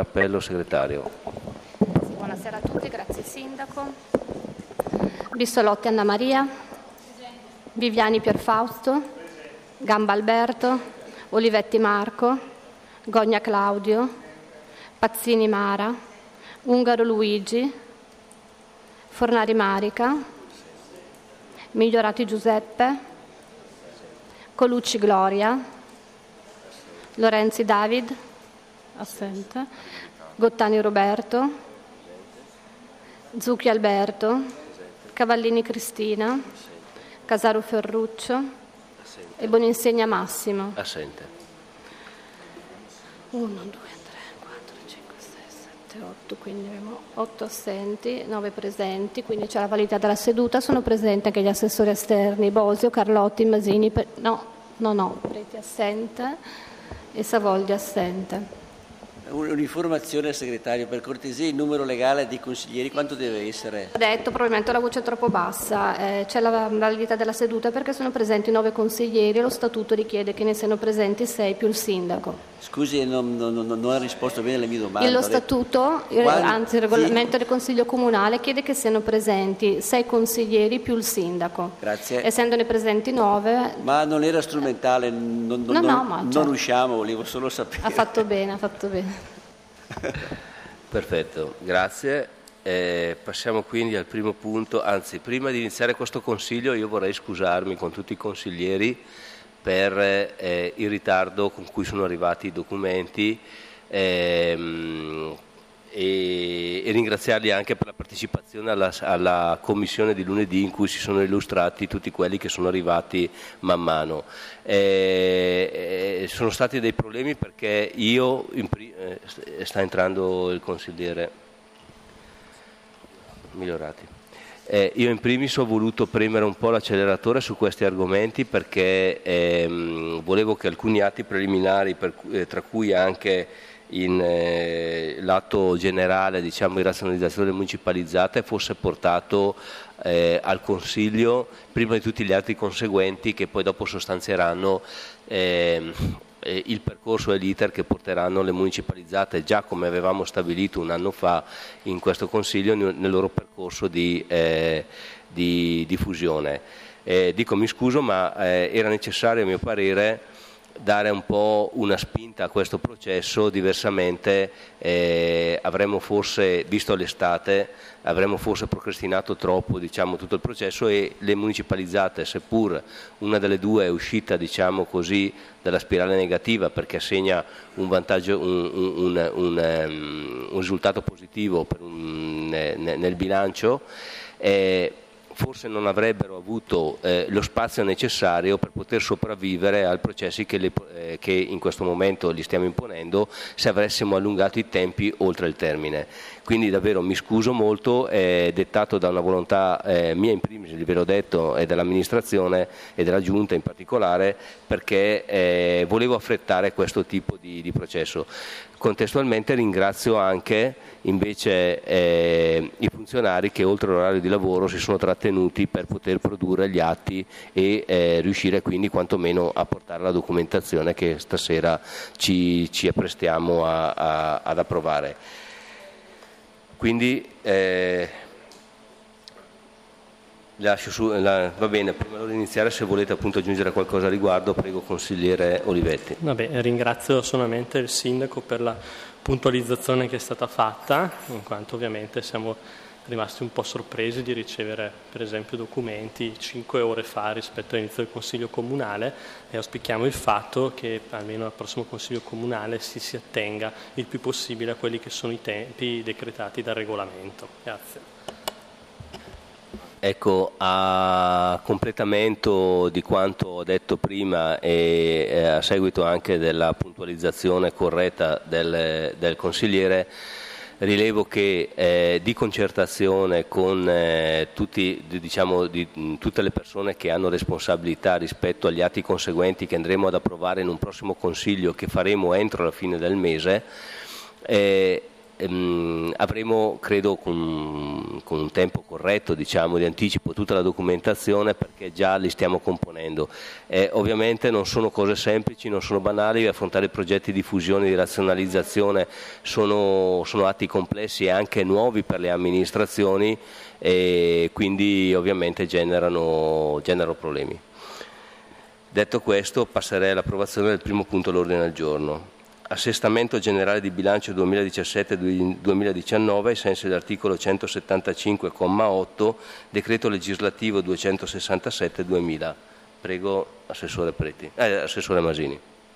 l'appello, segretario. Buonasera a tutti, grazie Sindaco. Bissolotti Anna Maria, Viviani Pierfausto, Gamba Alberto, Olivetti Marco, Gogna Claudio, Pazzini Mara, Ungaro Luigi, Fornari Marica, Migliorati Giuseppe, Colucci Gloria, Lorenzi David, assente, Gottani Roberto, Zucchi Alberto, Cavallini Cristina, Casaro Ferruccio e Boninsegna Massimo. Assente. 1, 2, 3, 4, 5, 6, 7, 8, quindi abbiamo 8 assenti, 9 presenti, quindi c'è la validità della seduta. Sono presenti anche gli assessori esterni Bosio, Carlotti, Masini, Preti assente e Savoldi assente. Un'informazione al segretario, per cortesia, il numero legale dei consiglieri quanto deve essere? Ho detto, probabilmente la voce è troppo bassa, c'è la validità della seduta perché sono presenti 9 consiglieri e lo statuto richiede che ne siano presenti 6 più il sindaco. Scusi, non ha risposto bene alle mie domande. Lo statuto, anzi il regolamento del Consiglio Comunale chiede che siano presenti 6 consiglieri più il sindaco. Grazie. Essendone presenti 9... Ma non era strumentale, non usciamo, volevo solo sapere. Ha fatto bene, ha fatto bene. Perfetto, grazie. Passiamo quindi al primo punto, anzi prima di iniziare questo consiglio io vorrei scusarmi con tutti i consiglieri per il ritardo con cui sono arrivati i documenti e ringraziarli anche per la partecipazione alla commissione di lunedì in cui si sono illustrati tutti quelli che sono arrivati man mano. Sono stati dei problemi perché sta entrando il consigliere Migliorati. Io in primis ho voluto premere un po' l'acceleratore su questi argomenti perché volevo che alcuni atti preliminari, tra cui anche l'atto generale, diciamo, di razionalizzazione municipalizzata, fosse portato al Consiglio prima di tutti gli atti conseguenti che poi dopo sostanzieranno il percorso e l'iter che porteranno le municipalizzate, già come avevamo stabilito un anno fa in questo Consiglio, nel loro percorso di fusione. Mi scuso, ma era necessario a mio parere dare un po' una spinta a questo processo, diversamente avremmo forse, visto l'estate, avremmo forse procrastinato troppo, diciamo, tutto il processo, e le municipalizzate, seppur una delle due è uscita, diciamo così, dalla spirale negativa perché assegna un vantaggio, un risultato positivo nel bilancio, forse non avrebbero avuto lo spazio necessario per poter sopravvivere ai processi che in questo momento li stiamo imponendo, se avessimo allungato i tempi oltre il termine. Quindi davvero mi scuso molto, è dettato da una volontà mia in primis, ve l'ho detto, e dell'amministrazione e della giunta in particolare, perché volevo affrettare questo tipo di processo. Contestualmente ringrazio anche invece i funzionari che oltre l'orario di lavoro si sono trattenuti per poter produrre gli atti e riuscire quindi quantomeno a portare la documentazione che stasera ci apprestiamo ad approvare. Quindi va bene, prima di iniziare, se volete appunto aggiungere qualcosa a riguardo, prego consigliere Olivetti. Ringrazio solamente il sindaco per la puntualizzazione che è stata fatta, in quanto ovviamente siamo rimasti un po' sorpresi di ricevere per esempio documenti 5 ore fa rispetto all'inizio del Consiglio Comunale, e auspichiamo il fatto che almeno al prossimo Consiglio Comunale si attenga il più possibile a quelli che sono i tempi decretati dal regolamento. Grazie. Ecco, a completamento di quanto ho detto prima e a seguito anche della puntualizzazione corretta del consigliere, rilevo che di concertazione con tutte le persone che hanno responsabilità rispetto agli atti conseguenti che andremo ad approvare in un prossimo consiglio che faremo entro la fine del mese, avremo, credo, con un tempo corretto, diciamo, di anticipo tutta la documentazione, perché già li stiamo componendo. Ovviamente non sono cose semplici, non sono banali, affrontare progetti di fusione, di razionalizzazione sono atti complessi e anche nuovi per le amministrazioni, e quindi ovviamente generano problemi. Detto questo, passerei all'approvazione del primo punto all'ordine del giorno. Assestamento generale di bilancio 2017-2019 ai sensi dell'articolo 175,8 decreto legislativo 267/2000. Prego, Assessore Masini.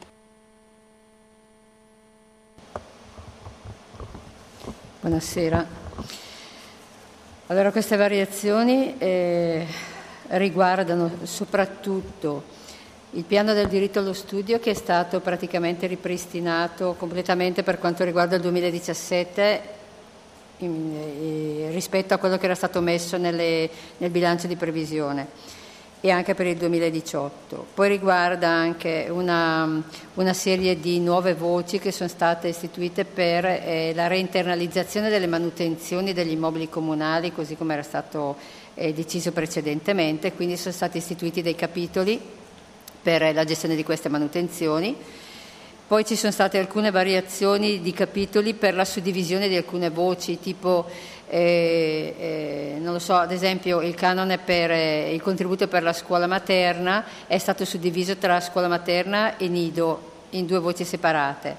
Buonasera. Allora, queste variazioni riguardano soprattutto il piano del diritto allo studio, che è stato praticamente ripristinato completamente per quanto riguarda il 2017 rispetto a quello che era stato messo nel bilancio di previsione, e anche per il 2018. Poi riguarda anche una serie di nuove voci che sono state istituite per la reinternalizzazione delle manutenzioni degli immobili comunali, così come era stato deciso precedentemente. Quindi sono stati istituiti dei capitoli per la gestione di queste manutenzioni. Poi ci sono state alcune variazioni di capitoli per la suddivisione di alcune voci, tipo non lo so, ad esempio il canone per il contributo per la scuola materna è stato suddiviso tra scuola materna e nido in due voci separate,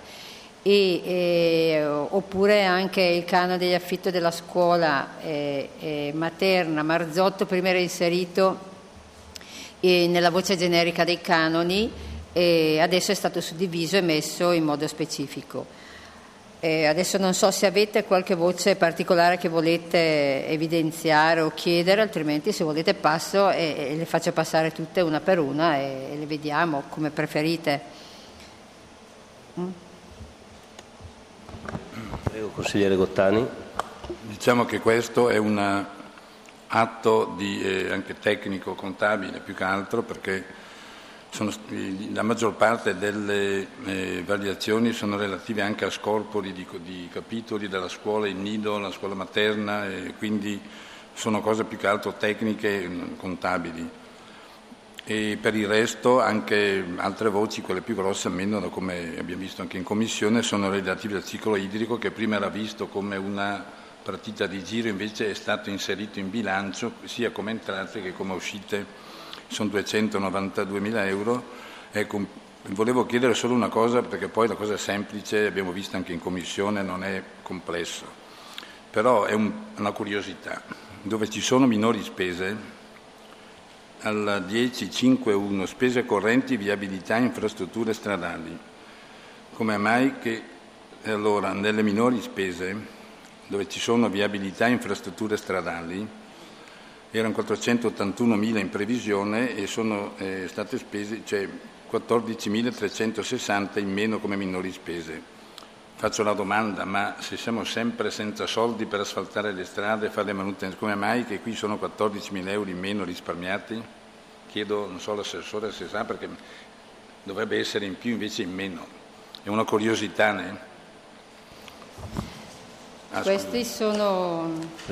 oppure anche il canone degli affitto della scuola materna Marzotto prima era inserito nella voce generica dei canoni, e adesso è stato suddiviso e messo in modo specifico. Adesso non so se avete qualche voce particolare che volete evidenziare o chiedere, altrimenti se volete passo e le faccio passare tutte una per una e le vediamo come preferite. Prego, consigliere Gottani. Diciamo che questo è un atto anche tecnico, contabile più che altro, perché la maggior parte delle variazioni sono relative anche a scorpori di capitoli della scuola, il nido, la scuola materna, e quindi sono cose più che altro tecniche, contabili. E per il resto anche altre voci, quelle più grosse almeno, come abbiamo visto anche in commissione, sono relative al ciclo idrico, che prima era visto come una partita di giro, invece è stato inserito in bilancio sia come entrate che come uscite, sono 292.000 euro. Ecco, volevo chiedere solo una cosa, perché poi la cosa è semplice, abbiamo visto anche in commissione, non è complesso, però è una curiosità. Dove ci sono minori spese, al 10.5.1 spese correnti, viabilità, infrastrutture stradali, come mai che allora nelle minori spese dove ci sono viabilità e infrastrutture stradali, erano 481.000 in previsione e sono state spese, cioè 14.360 in meno come minori spese. Faccio la domanda, ma se siamo sempre senza soldi per asfaltare le strade e fare le manutenzioni, come mai che qui sono 14.000 euro in meno risparmiati? Chiedo, non so, l'assessore se sa, perché dovrebbe essere in più invece in meno. È una curiosità, né? Questi sono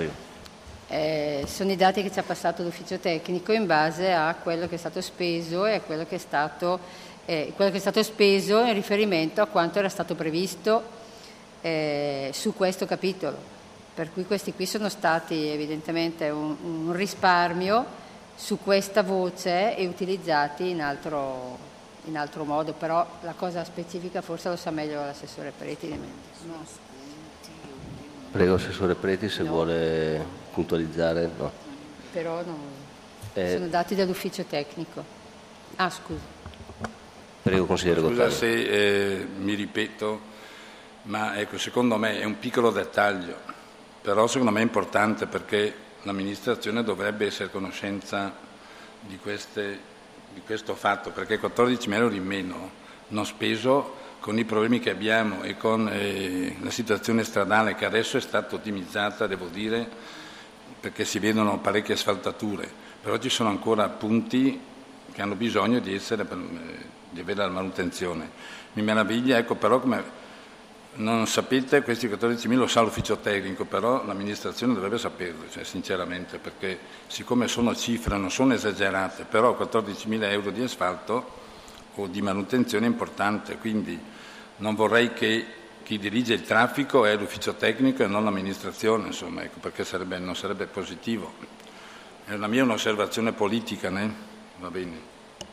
i dati che ci ha passato l'ufficio tecnico in base a quello che è stato speso e a quello che è stato speso in riferimento a quanto era stato previsto su questo capitolo. Per cui questi qui sono stati evidentemente un risparmio su questa voce e utilizzati in altro modo, però la cosa specifica forse lo sa meglio l'assessore Preti di me. No. Prego, Assessore Preti, se vuole puntualizzare. No. Però sono dati dall'ufficio tecnico. Scusa. Prego, consigliere Gottani. Scusa se mi ripeto, ma ecco, secondo me è un piccolo dettaglio, però secondo me è importante, perché l'amministrazione dovrebbe essere a conoscenza di questo fatto, perché 14.000 euro in meno non speso, con i problemi che abbiamo e con la situazione stradale che adesso è stata ottimizzata, devo dire, perché si vedono parecchie asfaltature, però ci sono ancora punti che hanno bisogno di avere la manutenzione. Mi meraviglia, ecco, però come non sapete, questi 14.000 lo sa l'ufficio tecnico, però l'amministrazione dovrebbe saperlo, cioè, sinceramente, perché siccome sono cifre, non sono esagerate, però 14.000 euro di asfalto o di manutenzione è importante, quindi non vorrei che chi dirige il traffico è l'ufficio tecnico e non l'amministrazione, insomma, ecco, perché non sarebbe positivo. È una mia un'osservazione politica, né? Va bene.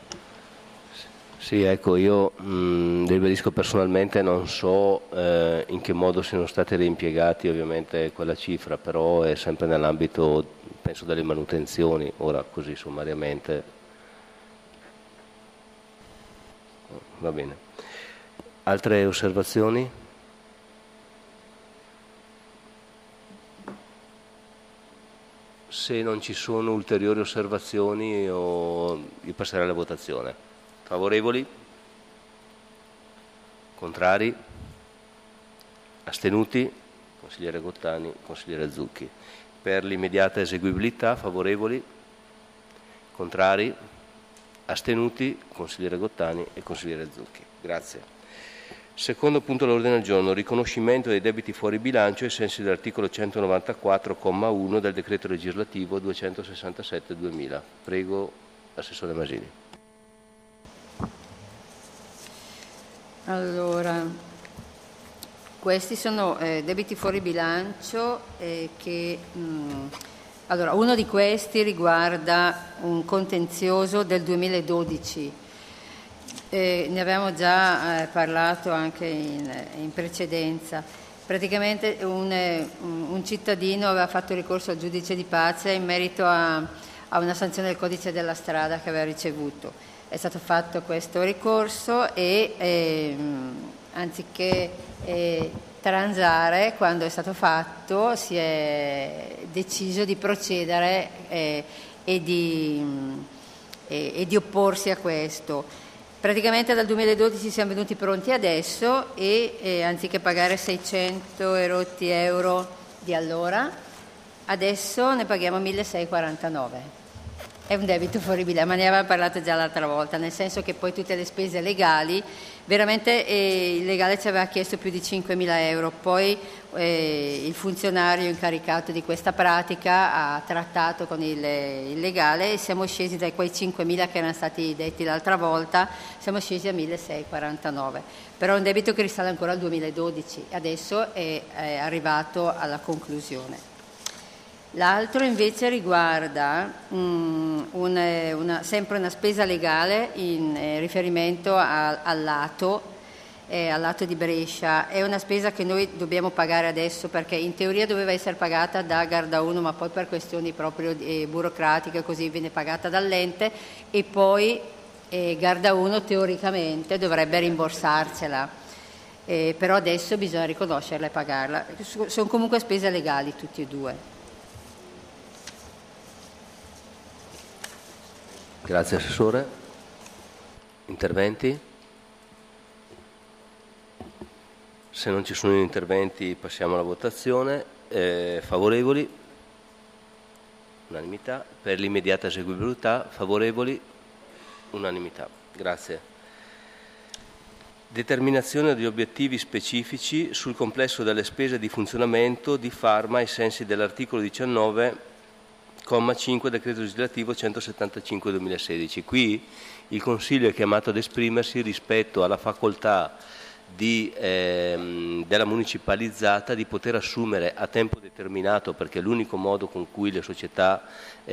Sì, ecco, io ribadisco personalmente, non so in che modo siano stati reimpiegati ovviamente quella cifra, però è sempre nell'ambito, penso, delle manutenzioni, ora così sommariamente. Va bene. Altre osservazioni? Se non ci sono ulteriori osservazioni io passerei alla votazione. Favorevoli? Contrari? Astenuti? Consigliere Gottani, consigliere Zucchi. Per l'immediata eseguibilità, favorevoli? Contrari? Astenuti? Consigliere Gottani e consigliere Zucchi. Grazie. Secondo punto all'ordine del giorno, riconoscimento dei debiti fuori bilancio ai sensi dell'articolo 194,1 del decreto legislativo 267/2000. Prego, Assessore Masini. Allora, questi sono debiti fuori bilancio che... allora, uno di questi riguarda un contenzioso del 2012. Ne avevamo già parlato anche in precedenza. Praticamente un cittadino aveva fatto ricorso al giudice di pace in merito a una sanzione del codice della strada che aveva ricevuto. È stato fatto questo ricorso e anziché transare, quando è stato fatto, si è deciso di procedere e di opporsi a questo. Praticamente dal 2012 siamo venuti pronti adesso e anziché pagare 600 erotti euro di allora, adesso ne paghiamo 1.649. È un debito fuori bilancio, ma ne avevamo parlato già l'altra volta, nel senso che poi tutte le spese legali, veramente il legale ci aveva chiesto più di 5.000 euro, poi il funzionario incaricato di questa pratica ha trattato con il legale e siamo scesi da quei 5.000 che erano stati detti l'altra volta, siamo scesi a 1.649. Però è un debito che risale ancora al 2012, adesso è arrivato alla conclusione. L'altro invece riguarda sempre una spesa legale in riferimento al lato di Brescia. È una spesa che noi dobbiamo pagare adesso perché in teoria doveva essere pagata da Garda 1, ma poi per questioni proprio burocratiche così viene pagata dall'ente e poi Garda 1 teoricamente dovrebbe rimborsarcela. Però adesso bisogna riconoscerla e pagarla. Sono comunque spese legali tutti e due. Grazie Assessore. Interventi? Se non ci sono interventi passiamo alla votazione. Favorevoli? Unanimità. Per l'immediata eseguibilità? Favorevoli? Unanimità. Grazie. Determinazione di obiettivi specifici sul complesso delle spese di funzionamento di Pharma ai sensi dell'articolo 19 comma 5 decreto legislativo 175/2016. Qui il Consiglio è chiamato ad esprimersi rispetto alla facoltà della municipalizzata di poter assumere a tempo determinato, perché è l'unico modo con cui le società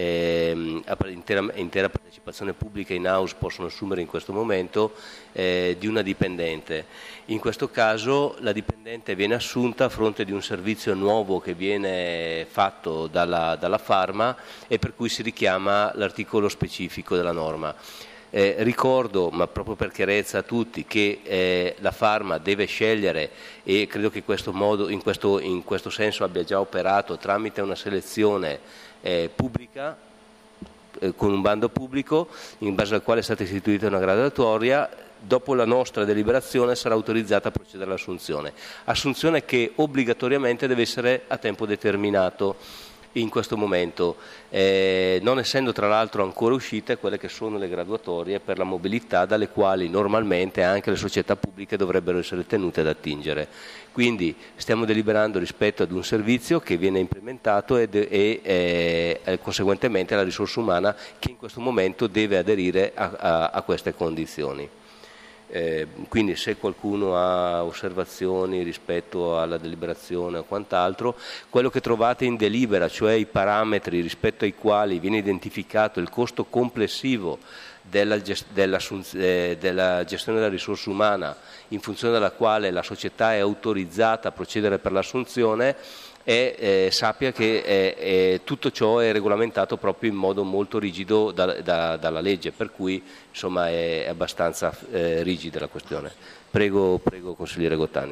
intera partecipazione pubblica in house possono assumere in questo momento, di una dipendente. In questo caso la dipendente viene assunta a fronte di un servizio nuovo che viene fatto dalla Pharma e per cui si richiama l'articolo specifico della norma. Ricordo, ma proprio per chiarezza a tutti, che la Pharma deve scegliere, e credo che in questo senso abbia già operato tramite una selezione pubblica, con un bando pubblico in base al quale è stata istituita una graduatoria. Dopo la nostra deliberazione sarà autorizzata a procedere all'assunzione che obbligatoriamente deve essere a tempo determinato. In questo momento, non essendo tra l'altro ancora uscite quelle che sono le graduatorie per la mobilità, dalle quali normalmente anche le società pubbliche dovrebbero essere tenute ad attingere. Quindi stiamo deliberando rispetto ad un servizio che viene implementato e conseguentemente la risorsa umana che in questo momento deve aderire a queste condizioni. Quindi se qualcuno ha osservazioni rispetto alla deliberazione o quant'altro, quello che trovate in delibera, cioè i parametri rispetto ai quali viene identificato il costo complessivo della gestione della risorsa umana, in funzione della quale la società è autorizzata a procedere per l'assunzione, e sappia che tutto ciò è regolamentato proprio in modo molto rigido dalla legge, per cui insomma è abbastanza rigida la questione. Prego consigliere Gottani.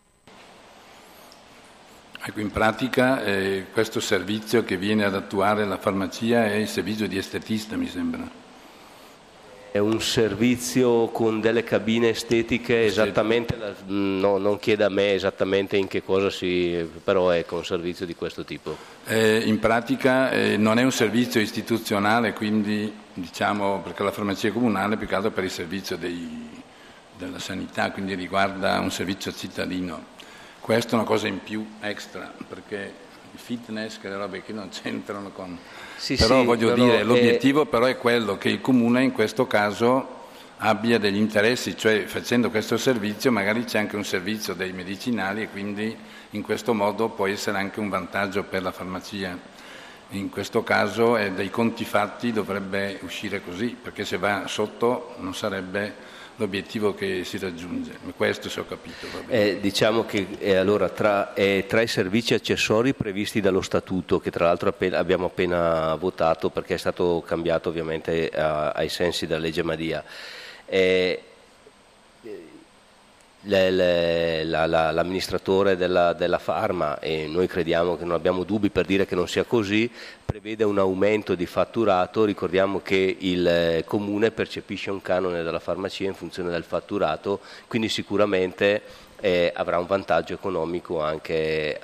Ecco, in pratica questo servizio che viene ad attuare la farmacia è il servizio di estetista, mi sembra. È un servizio con delle cabine estetiche, esattamente, non chieda a me esattamente in che cosa però è un servizio di questo tipo. In pratica non è un servizio istituzionale, quindi diciamo, perché la farmacia comunale è più che altro per il servizio della sanità, quindi riguarda un servizio cittadino. Questa è una cosa in più, extra, perché il fitness, che le robe che non c'entrano con... però voglio dire, l'obiettivo però è quello che il Comune in questo caso abbia degli interessi, cioè facendo questo servizio magari c'è anche un servizio dei medicinali e quindi in questo modo può essere anche un vantaggio per la farmacia. In questo caso dai conti fatti dovrebbe uscire così, perché se va sotto non sarebbe l'obiettivo che si raggiunge. Questo se ho capito. Diciamo che allora tra i servizi accessori previsti dallo Statuto, che tra l'altro abbiamo appena votato perché è stato cambiato ovviamente ai sensi della legge Madia, l'amministratore della Farma, e noi crediamo che non abbiamo dubbi per dire che non sia così, prevede un aumento di fatturato. Ricordiamo che il Comune percepisce un canone dalla farmacia in funzione del fatturato, quindi sicuramente avrà un vantaggio economico anche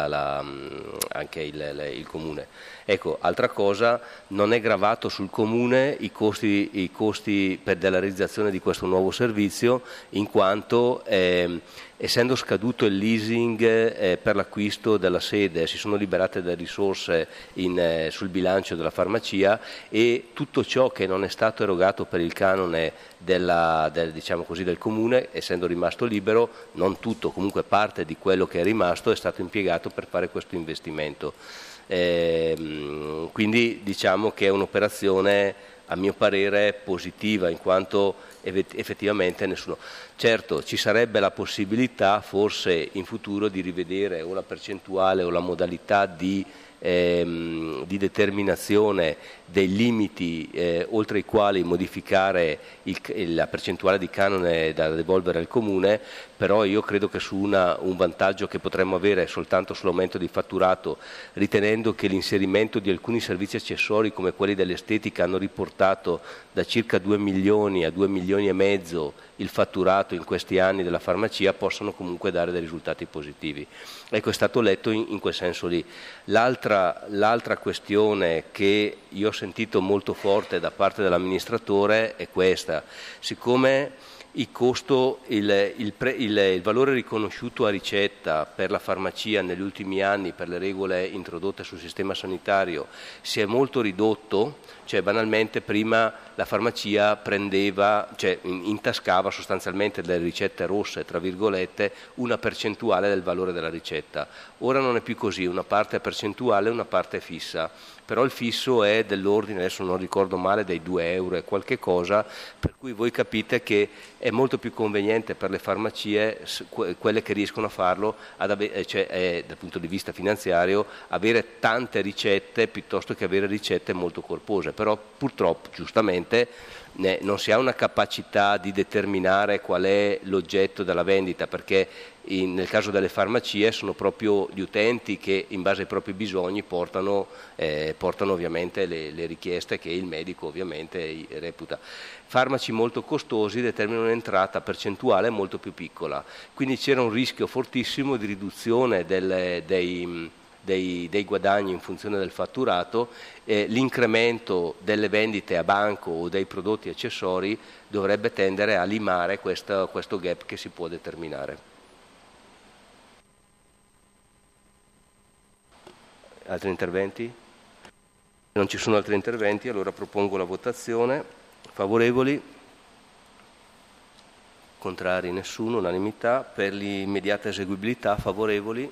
il Comune. Ecco, altra cosa, non è gravato sul Comune i costi per la realizzazione di questo nuovo servizio, in quanto essendo scaduto il leasing per l'acquisto della sede, si sono liberate delle risorse sul bilancio della farmacia, e tutto ciò che non è stato erogato per il canone del Comune, essendo rimasto libero, non tutto, comunque parte di quello che è rimasto è stato impiegato per fare questo investimento. Quindi diciamo che è un'operazione a mio parere positiva, in quanto effettivamente nessuno. Certo, ci sarebbe la possibilità forse in futuro di rivedere o la percentuale o la modalità di determinazione dei limiti oltre i quali modificare la percentuale di canone da devolvere al Comune, però io credo che su un vantaggio che potremmo avere soltanto sull'aumento di fatturato, ritenendo che l'inserimento di alcuni servizi accessori come quelli dell'estetica hanno riportato da circa 2 milioni a 2 milioni e mezzo il fatturato in questi anni della farmacia, possono comunque dare dei risultati positivi. Ecco, è stato letto in quel senso lì. L'altra questione che io ho sentito molto forte da parte dell'amministratore è questa: siccome il valore riconosciuto a ricetta per la farmacia negli ultimi anni, per le regole introdotte sul sistema sanitario, si è molto ridotto, cioè banalmente prima la farmacia intascava sostanzialmente delle ricette rosse, tra virgolette, una percentuale del valore della ricetta. Ora non è più così, una parte è percentuale e una parte è fissa. Però il fisso è dell'ordine, adesso non ricordo male, dei 2 euro e qualche cosa, per cui voi capite che è molto più conveniente per le farmacie, quelle che riescono a farlo, dal punto di vista finanziario, avere tante ricette piuttosto che avere ricette molto corpose. Però purtroppo, giustamente, non si ha una capacità di determinare qual è l'oggetto della vendita, perché nel caso delle farmacie sono proprio gli utenti che in base ai propri bisogni portano ovviamente le richieste che il medico ovviamente reputa. Farmaci molto costosi determinano un'entrata percentuale molto più piccola, quindi c'era un rischio fortissimo di riduzione dei guadagni in funzione del fatturato. L'incremento delle vendite a banco o dei prodotti accessori dovrebbe tendere a limare questo gap che si può determinare. Altri interventi? Se non ci sono altri interventi, allora propongo la votazione. Favorevoli? Contrari nessuno, unanimità. Per l'immediata eseguibilità, favorevoli?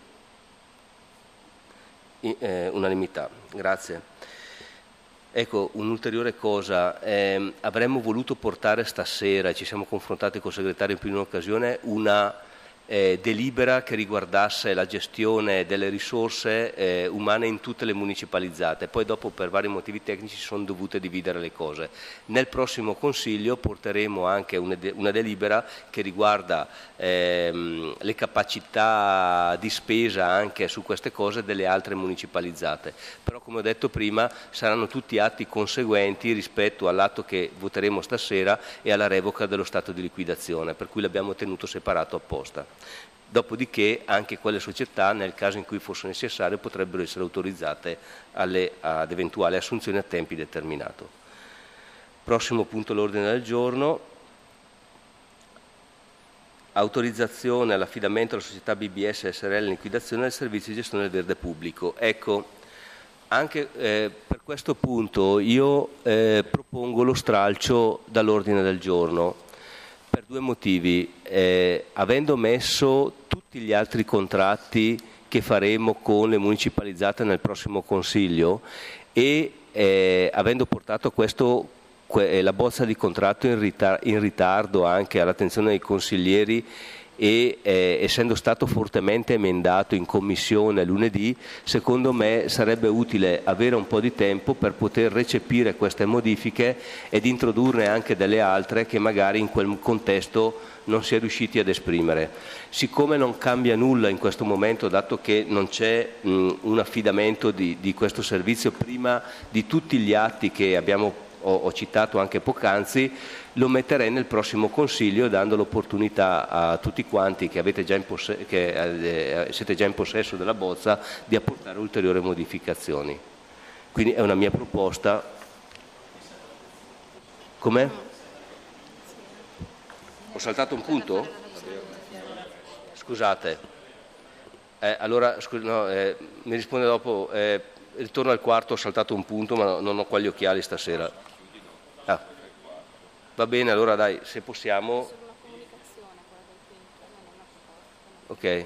Unanimità. Grazie. Ecco, un'ulteriore cosa, avremmo voluto portare stasera, ci siamo confrontati col segretario in più di un'occasione, una delibera che riguardasse la gestione delle risorse umane in tutte le municipalizzate. Poi dopo per vari motivi tecnici si sono dovute dividere le cose. Nel prossimo Consiglio porteremo anche una delibera che riguarda le capacità di spesa anche su queste cose delle altre municipalizzate. Però come ho detto prima saranno tutti atti conseguenti rispetto all'atto che voteremo stasera e alla revoca dello stato di liquidazione, per cui l'abbiamo tenuto separato apposta. Dopodiché anche quelle società, nel caso in cui fosse necessario, potrebbero essere autorizzate ad eventuali assunzioni a tempi determinato. Prossimo punto all'ordine del giorno. Autorizzazione all'affidamento alla società BBS SRL in liquidazione del servizio di gestione del verde pubblico. Ecco, anche per questo punto io propongo lo stralcio dall'ordine del giorno. Per due motivi, avendo messo tutti gli altri contratti che faremo con le municipalizzate nel prossimo Consiglio e avendo portato la bozza di contratto in ritardo anche all'attenzione dei consiglieri e essendo stato fortemente emendato in commissione lunedì, secondo me sarebbe utile avere un po' di tempo per poter recepire queste modifiche ed introdurne anche delle altre che magari in quel contesto non si è riusciti ad esprimere. Siccome non cambia nulla in questo momento, dato che non c'è un affidamento di questo servizio prima di tutti gli atti che ho citato anche poc'anzi, lo metterei nel prossimo Consiglio dando l'opportunità a tutti quanti che siete già in possesso della bozza di apportare ulteriori modificazioni. Quindi è una mia proposta. Com'è? Ho saltato un punto? Scusate. Allora mi risponde dopo. Ritorno al quarto, ho saltato un punto ma non ho qua gli occhiali stasera. Va bene, allora dai, se possiamo. Ok.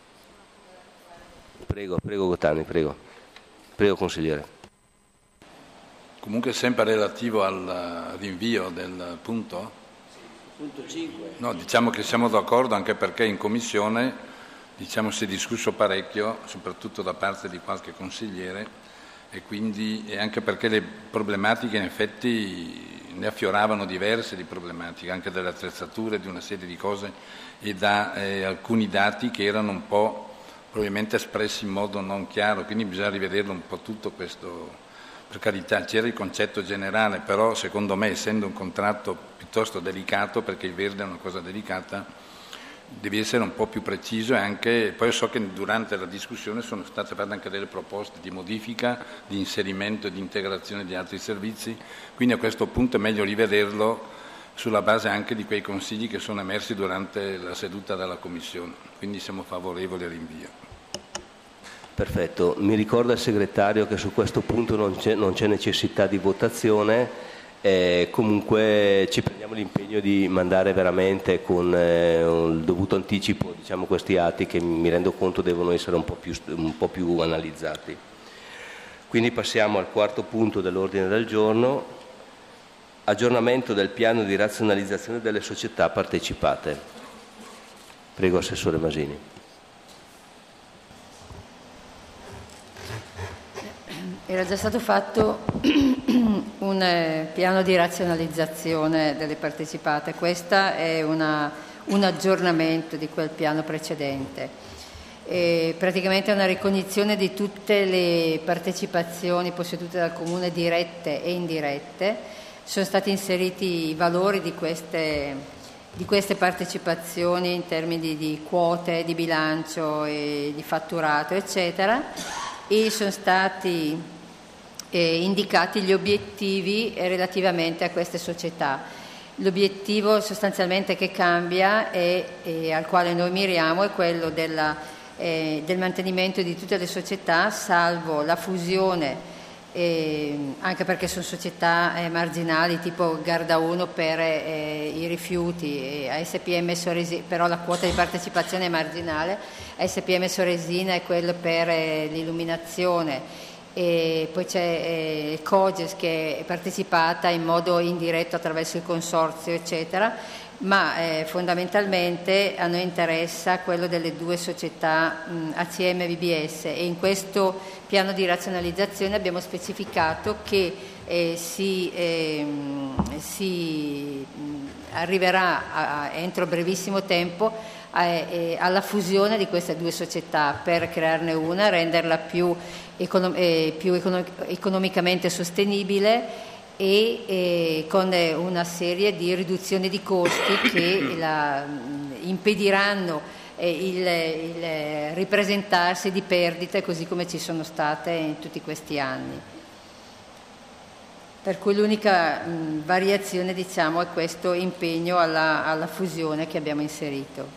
Prego Gotani, prego consigliere. Comunque sempre relativo al rinvio del punto? Punto 5. No, diciamo che siamo d'accordo anche perché in commissione si è discusso parecchio, soprattutto da parte di qualche consigliere, e anche perché le problematiche in effetti ne affioravano diverse di problematiche, anche delle attrezzature, di una serie di cose e da alcuni dati che erano un po' probabilmente espressi in modo non chiaro, quindi bisogna rivederlo un po' tutto questo. Per carità, c'era il concetto generale, però secondo me, essendo un contratto piuttosto delicato, perché il verde è una cosa delicata, devi essere un po' più preciso e anche, poi so che durante la discussione sono state fatte anche delle proposte di modifica, di inserimento e di integrazione di altri servizi, quindi a questo punto è meglio rivederlo sulla base anche di quei consigli che sono emersi durante la seduta della Commissione, quindi siamo favorevoli al rinvio. Perfetto, mi ricorda il segretario che su questo punto non c'è necessità di votazione. Comunque ci prendiamo l'impegno di mandare veramente con il dovuto anticipo questi atti che mi rendo conto devono essere un po' più analizzati. Quindi passiamo al quarto punto dell'ordine del giorno, aggiornamento del piano di razionalizzazione delle società partecipate. Prego Assessore Masini. Era già stato fatto un piano di razionalizzazione delle partecipate, questo è un aggiornamento di quel piano precedente. Praticamente è una ricognizione di tutte le partecipazioni possedute dal Comune dirette e indirette, sono stati inseriti i valori di queste partecipazioni in termini di quote, di bilancio e di fatturato, eccetera, e sono stati indicati gli obiettivi relativamente a queste società. L'obiettivo sostanzialmente che cambia e al quale noi miriamo è quello della del mantenimento di tutte le società, salvo la fusione, anche perché sono società marginali tipo Garda 1 per i rifiuti, ASPM Soresina, però la quota di partecipazione è marginale, ASPM Soresina è quello per l'illuminazione, e poi c'è Coges che è partecipata in modo indiretto attraverso il consorzio eccetera, ma fondamentalmente a noi interessa quello delle due società ACM e BBS, e in questo piano di razionalizzazione abbiamo specificato che si arriverà entro brevissimo tempo alla fusione di queste due società per crearne una, renderla più economicamente sostenibile e con una serie di riduzioni di costi che impediranno il ripresentarsi di perdite così come ci sono state in tutti questi anni. Per cui l'unica variazione, diciamo, è questo impegno alla fusione che abbiamo inserito.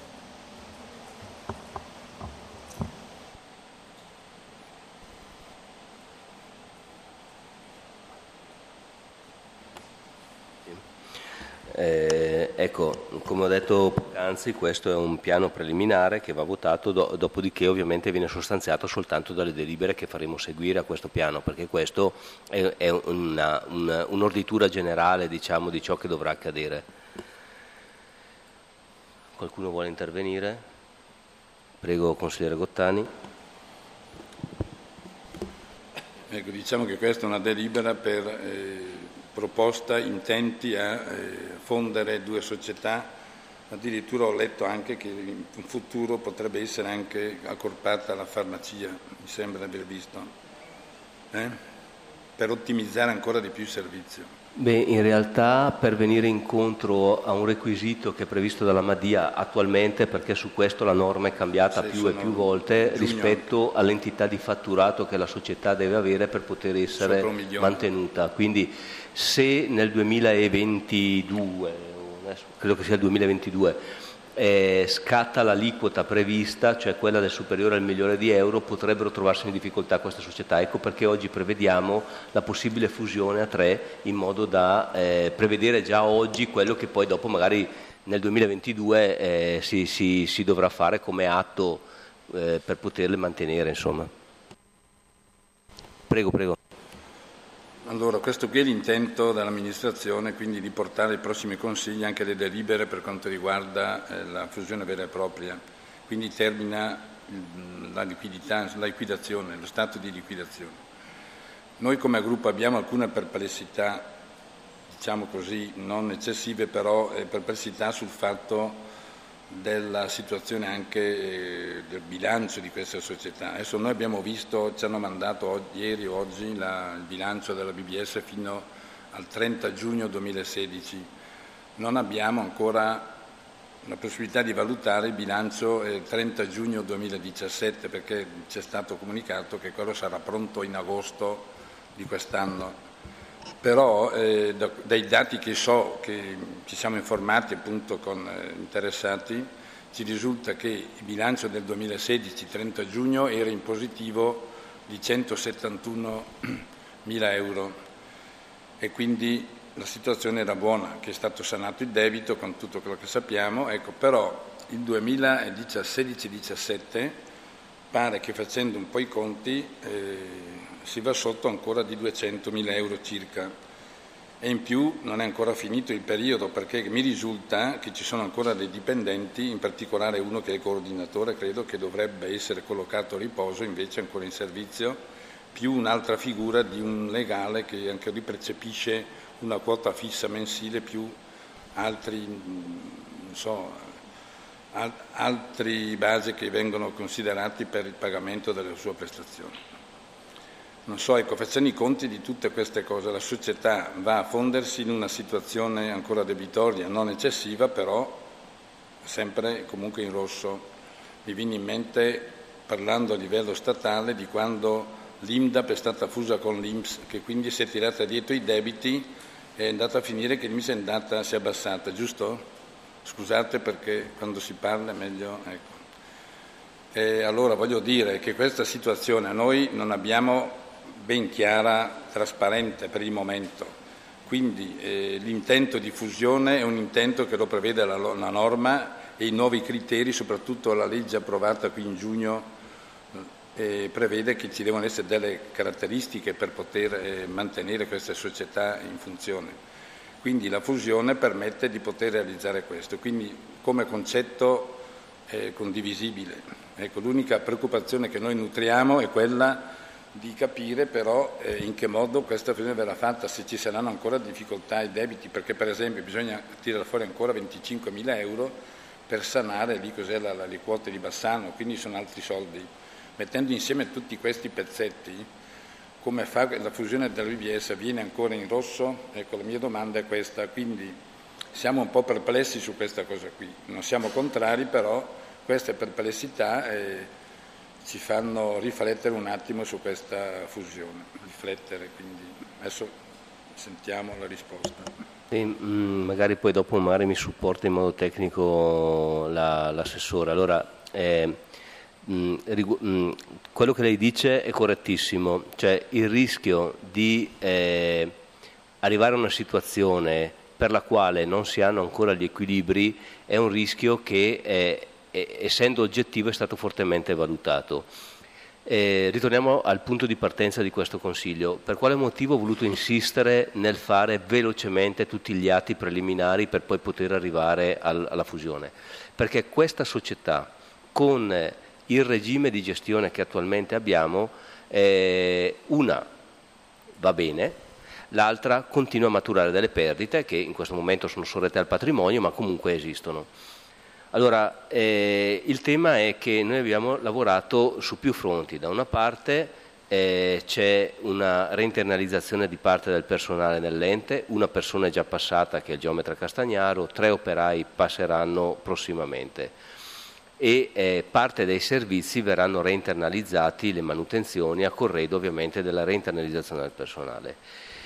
Ecco, come ho detto poc'anzi, questo è un piano preliminare che va votato, dopodiché ovviamente viene sostanziato soltanto dalle delibere che faremo seguire a questo piano, perché questo è un'orditura generale, diciamo, di ciò che dovrà accadere. Qualcuno vuole intervenire? Prego, consigliere Gottani. Ecco, diciamo che questa è una delibera per proposta intenti a fondere due società, addirittura ho letto anche che in futuro potrebbe essere anche accorpata la farmacia, mi sembra di aver visto, per ottimizzare ancora di più il servizio. Beh, in realtà per venire incontro a un requisito che è previsto dalla Madia attualmente, perché su questo la norma è cambiata più e più volte rispetto all'entità di fatturato che la società deve avere per poter essere mantenuta. Quindi se nel 2022, credo che sia il 2022, scatta l'aliquota prevista, cioè quella del superiore al €1.000.000, potrebbero trovarsi in difficoltà queste società. Ecco perché oggi prevediamo la possibile fusione a 3, in modo da prevedere già oggi quello che poi dopo magari nel 2022 si dovrà fare come atto per poterle mantenere, insomma. Prego. Allora, questo qui è l'intento dell'amministrazione, quindi di portare ai prossimi consigli anche le delibere per quanto riguarda la fusione vera e propria, quindi termina la liquidazione, lo stato di liquidazione. Noi come gruppo abbiamo alcune perplessità, diciamo così, non eccessive, però perplessità sul fatto della situazione anche del bilancio di queste società. Adesso noi abbiamo visto, ci hanno mandato ieri o oggi il bilancio della BBS fino al 30 giugno 2016. Non abbiamo ancora la possibilità di valutare il bilancio 30 giugno 2017 perché ci è stato comunicato che quello sarà pronto in agosto di quest'anno. Però dai dati che so, che ci siamo informati appunto con interessati, ci risulta che il bilancio del 2016, 30 giugno, era in positivo di 171.000 euro e quindi la situazione era buona, che è stato sanato il debito con tutto quello che sappiamo, ecco, però il 2016-17 pare che facendo un po' i conti si va sotto ancora di 200.000 euro circa e in più non è ancora finito il periodo perché mi risulta che ci sono ancora dei dipendenti, in particolare uno che è coordinatore, credo che dovrebbe essere collocato a riposo, invece è ancora in servizio, più un'altra figura di un legale che anche lui percepisce una quota fissa mensile più altri, altri basi che vengono considerati per il pagamento delle sue prestazioni. Non so, ecco, facendo i conti di tutte queste cose, la società va a fondersi in una situazione ancora debitoria, non eccessiva, però sempre comunque in rosso. Mi viene in mente, parlando a livello statale, di quando l'IMDAP è stata fusa con l'INPS, che quindi si è tirata dietro i debiti e è andata a finire che l'INPS si è abbassata, giusto? Scusate perché quando si parla è meglio, ecco. Allora voglio dire che questa situazione a noi non abbiamo ben chiara, trasparente per il momento, quindi l'intento di fusione è un intento che lo prevede la norma e i nuovi criteri, soprattutto la legge approvata qui in giugno, prevede che ci devono essere delle caratteristiche per poter mantenere queste società in funzione. Quindi la fusione permette di poter realizzare questo, quindi come concetto è condivisibile. Ecco, l'unica preoccupazione che noi nutriamo è quella di capire però in che modo questa fusione verrà fatta, se ci saranno ancora difficoltà e debiti, perché per esempio bisogna tirare fuori ancora 25.000 euro per sanare lì cos'è le quote di Bassano, quindi sono altri soldi. Mettendo insieme tutti questi pezzetti, come fa la fusione dell'UBS avviene ancora in rosso? Ecco, la mia domanda è questa, quindi siamo un po' perplessi su questa cosa qui, non siamo contrari, però queste perplessità ci fanno riflettere un attimo su questa fusione, quindi adesso sentiamo la risposta. Magari poi dopo mi supporta in modo tecnico l'assessore. Allora, quello che lei dice è correttissimo, cioè il rischio di arrivare a una situazione per la quale non si hanno ancora gli equilibri è un rischio che essendo oggettivo è stato fortemente valutato. Ritorniamo al punto di partenza di questo Consiglio. Per quale motivo ho voluto insistere nel fare velocemente tutti gli atti preliminari per poi poter arrivare alla fusione? Perché questa società, con il regime di gestione che attualmente abbiamo, una va bene, l'altra continua a maturare delle perdite che in questo momento sono sorrette al patrimonio, ma comunque esistono. Allora, il tema è che noi abbiamo lavorato su più fronti. Da una parte c'è una reinternalizzazione di parte del personale nell'ente, una persona è già passata che è il geometra Castagnaro, 3 operai passeranno prossimamente e parte dei servizi verranno reinternalizzati, le manutenzioni a corredo ovviamente della reinternalizzazione del personale.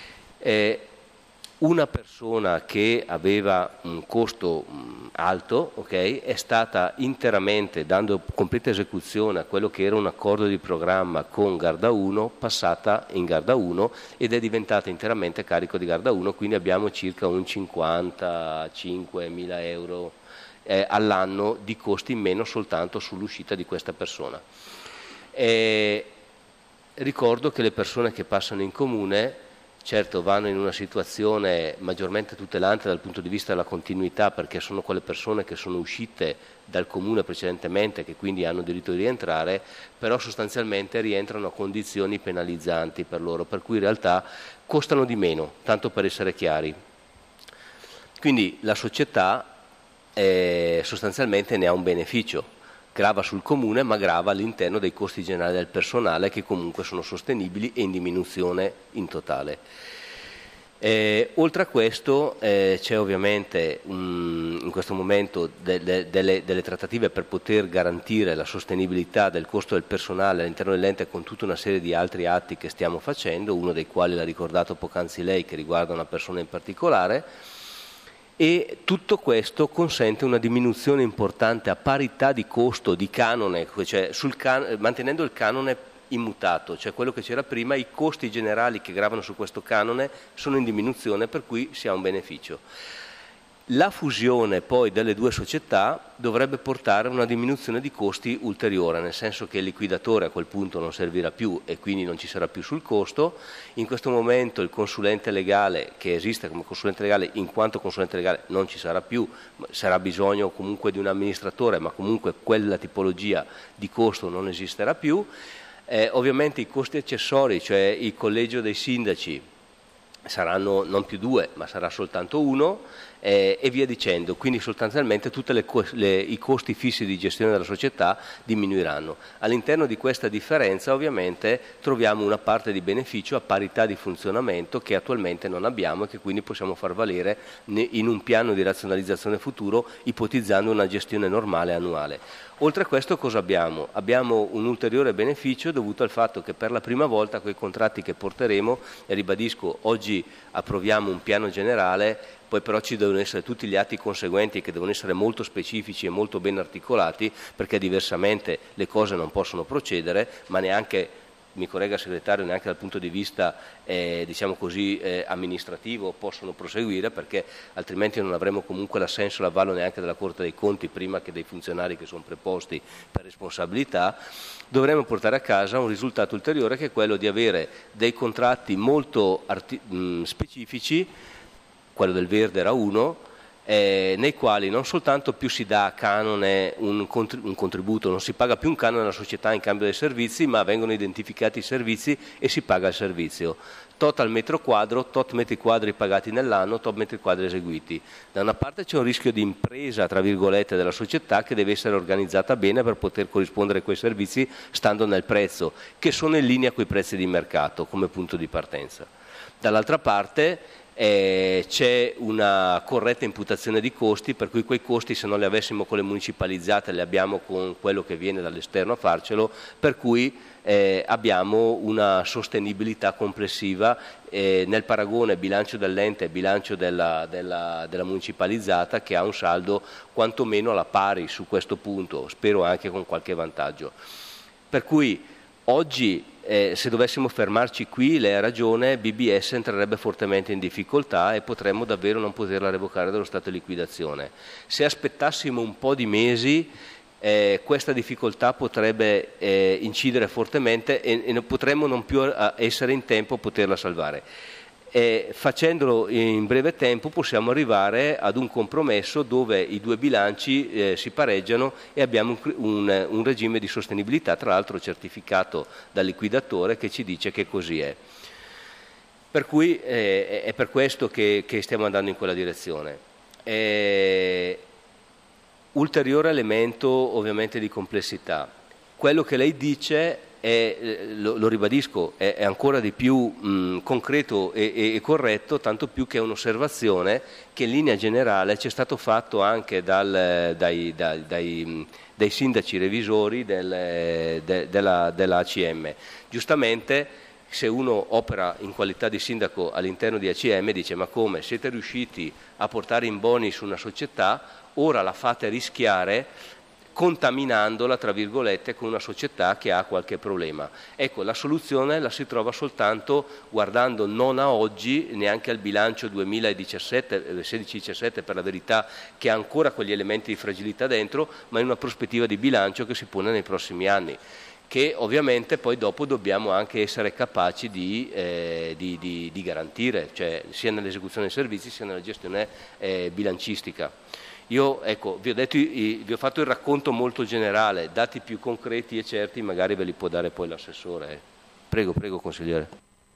Una persona che aveva un costo alto, è stata interamente, dando completa esecuzione a quello che era un accordo di programma con Garda 1, passata in Garda 1 ed è diventata interamente carico di Garda 1, quindi abbiamo circa un 55.000 euro all'anno di costi in meno soltanto sull'uscita di questa persona. Ricordo che le persone che passano in comune certo vanno in una situazione maggiormente tutelante dal punto di vista della continuità, perché sono quelle persone che sono uscite dal comune precedentemente, che quindi hanno diritto di rientrare, però sostanzialmente rientrano a condizioni penalizzanti per loro, per cui in realtà costano di meno, tanto per essere chiari. Quindi la società sostanzialmente ne ha un beneficio, grava sul comune ma grava all'interno dei costi generali del personale che comunque sono sostenibili e in diminuzione in totale. Oltre a questo c'è ovviamente in questo momento delle trattative per poter garantire la sostenibilità del costo del personale all'interno dell'ente con tutta una serie di altri atti che stiamo facendo, uno dei quali l'ha ricordato poc'anzi lei, che riguarda una persona in particolare. E tutto questo consente una diminuzione importante a parità di costo, di canone, cioè mantenendo il canone immutato, cioè quello che c'era prima, i costi generali che gravano su questo canone sono in diminuzione, per cui si ha un beneficio. La fusione poi delle due società dovrebbe portare a una diminuzione di costi ulteriore, nel senso che il liquidatore a quel punto non servirà più e quindi non ci sarà più sul costo. In questo momento il consulente legale, che esiste come consulente legale, in quanto consulente legale non ci sarà più, sarà bisogno comunque di un amministratore, ma comunque quella tipologia di costo non esisterà più. Ovviamente i costi accessori, cioè il collegio dei sindaci, saranno non più 2 ma sarà soltanto 1 e via dicendo, quindi sostanzialmente tutti i costi fissi di gestione della società diminuiranno. All'interno di questa differenza ovviamente troviamo una parte di beneficio a parità di funzionamento che attualmente non abbiamo e che quindi possiamo far valere in un piano di razionalizzazione futuro, ipotizzando una gestione normale annuale. Oltre a questo cosa abbiamo? Abbiamo un ulteriore beneficio dovuto al fatto che per la prima volta quei contratti che porteremo, e ribadisco, oggi approviamo un piano generale, poi però ci devono essere tutti gli atti conseguenti che devono essere molto specifici e molto ben articolati, perché diversamente le cose non possono procedere, ma neanche, mi corregga segretario, neanche dal punto di vista diciamo così, amministrativo possono proseguire, perché altrimenti non avremo comunque l'assenso e l'avallo neanche della Corte dei Conti prima che dei funzionari che sono preposti per responsabilità. Dovremmo portare a casa un risultato ulteriore, che è quello di avere dei contratti molto specifici, quello del verde era uno, nei quali non soltanto più si dà a canone un contributo, non si paga più un canone alla società in cambio dei servizi, ma vengono identificati i servizi e si paga il servizio. Tot al metro quadro, tot metri quadri pagati nell'anno, tot metri quadri eseguiti. Da una parte c'è un rischio di impresa, tra virgolette, della società, che deve essere organizzata bene per poter corrispondere a quei servizi stando nel prezzo, che sono in linea con i prezzi di mercato come punto di partenza. Dall'altra parte c'è una corretta imputazione di costi, per cui quei costi, se non li avessimo con le municipalizzate, li abbiamo con quello che viene dall'esterno a farcelo, per cui abbiamo una sostenibilità complessiva nel paragone bilancio dell'ente e bilancio della municipalizzata, che ha un saldo quantomeno alla pari su questo punto, spero anche con qualche vantaggio. Per cui oggi se dovessimo fermarci qui, lei ha ragione, BBS entrerebbe fortemente in difficoltà e potremmo davvero non poterla revocare dallo stato di liquidazione. Se aspettassimo un po' di mesi, questa difficoltà potrebbe incidere fortemente e potremmo non più essere in tempo a poterla salvare. Facendolo in breve tempo possiamo arrivare ad un compromesso dove i due bilanci si pareggiano e abbiamo un regime di sostenibilità, tra l'altro certificato dal liquidatore, che ci dice che così è. Per cui è per questo che stiamo andando in quella direzione. Ulteriore elemento ovviamente di complessità. Quello che lei dice lo ribadisco, è ancora di più concreto e corretto, tanto più che è un'osservazione che in linea generale ci è stato fatto anche dai sindaci revisori della ACM. Giustamente, se uno opera in qualità di sindaco all'interno di ACM, dice: ma come, siete riusciti a portare in bonus una società, ora la fate rischiare contaminandola, tra virgolette, con una società che ha qualche problema. Ecco, la soluzione la si trova soltanto guardando non a oggi, neanche al bilancio 2016-17 per la verità, che ha ancora quegli elementi di fragilità dentro, ma in una prospettiva di bilancio che si pone nei prossimi anni, che ovviamente poi dopo dobbiamo anche essere capaci di garantire, cioè sia nell'esecuzione dei servizi sia nella gestione bilancistica. Io vi ho fatto il racconto molto generale, dati più concreti e certi magari ve li può dare poi l'assessore. Prego consigliere.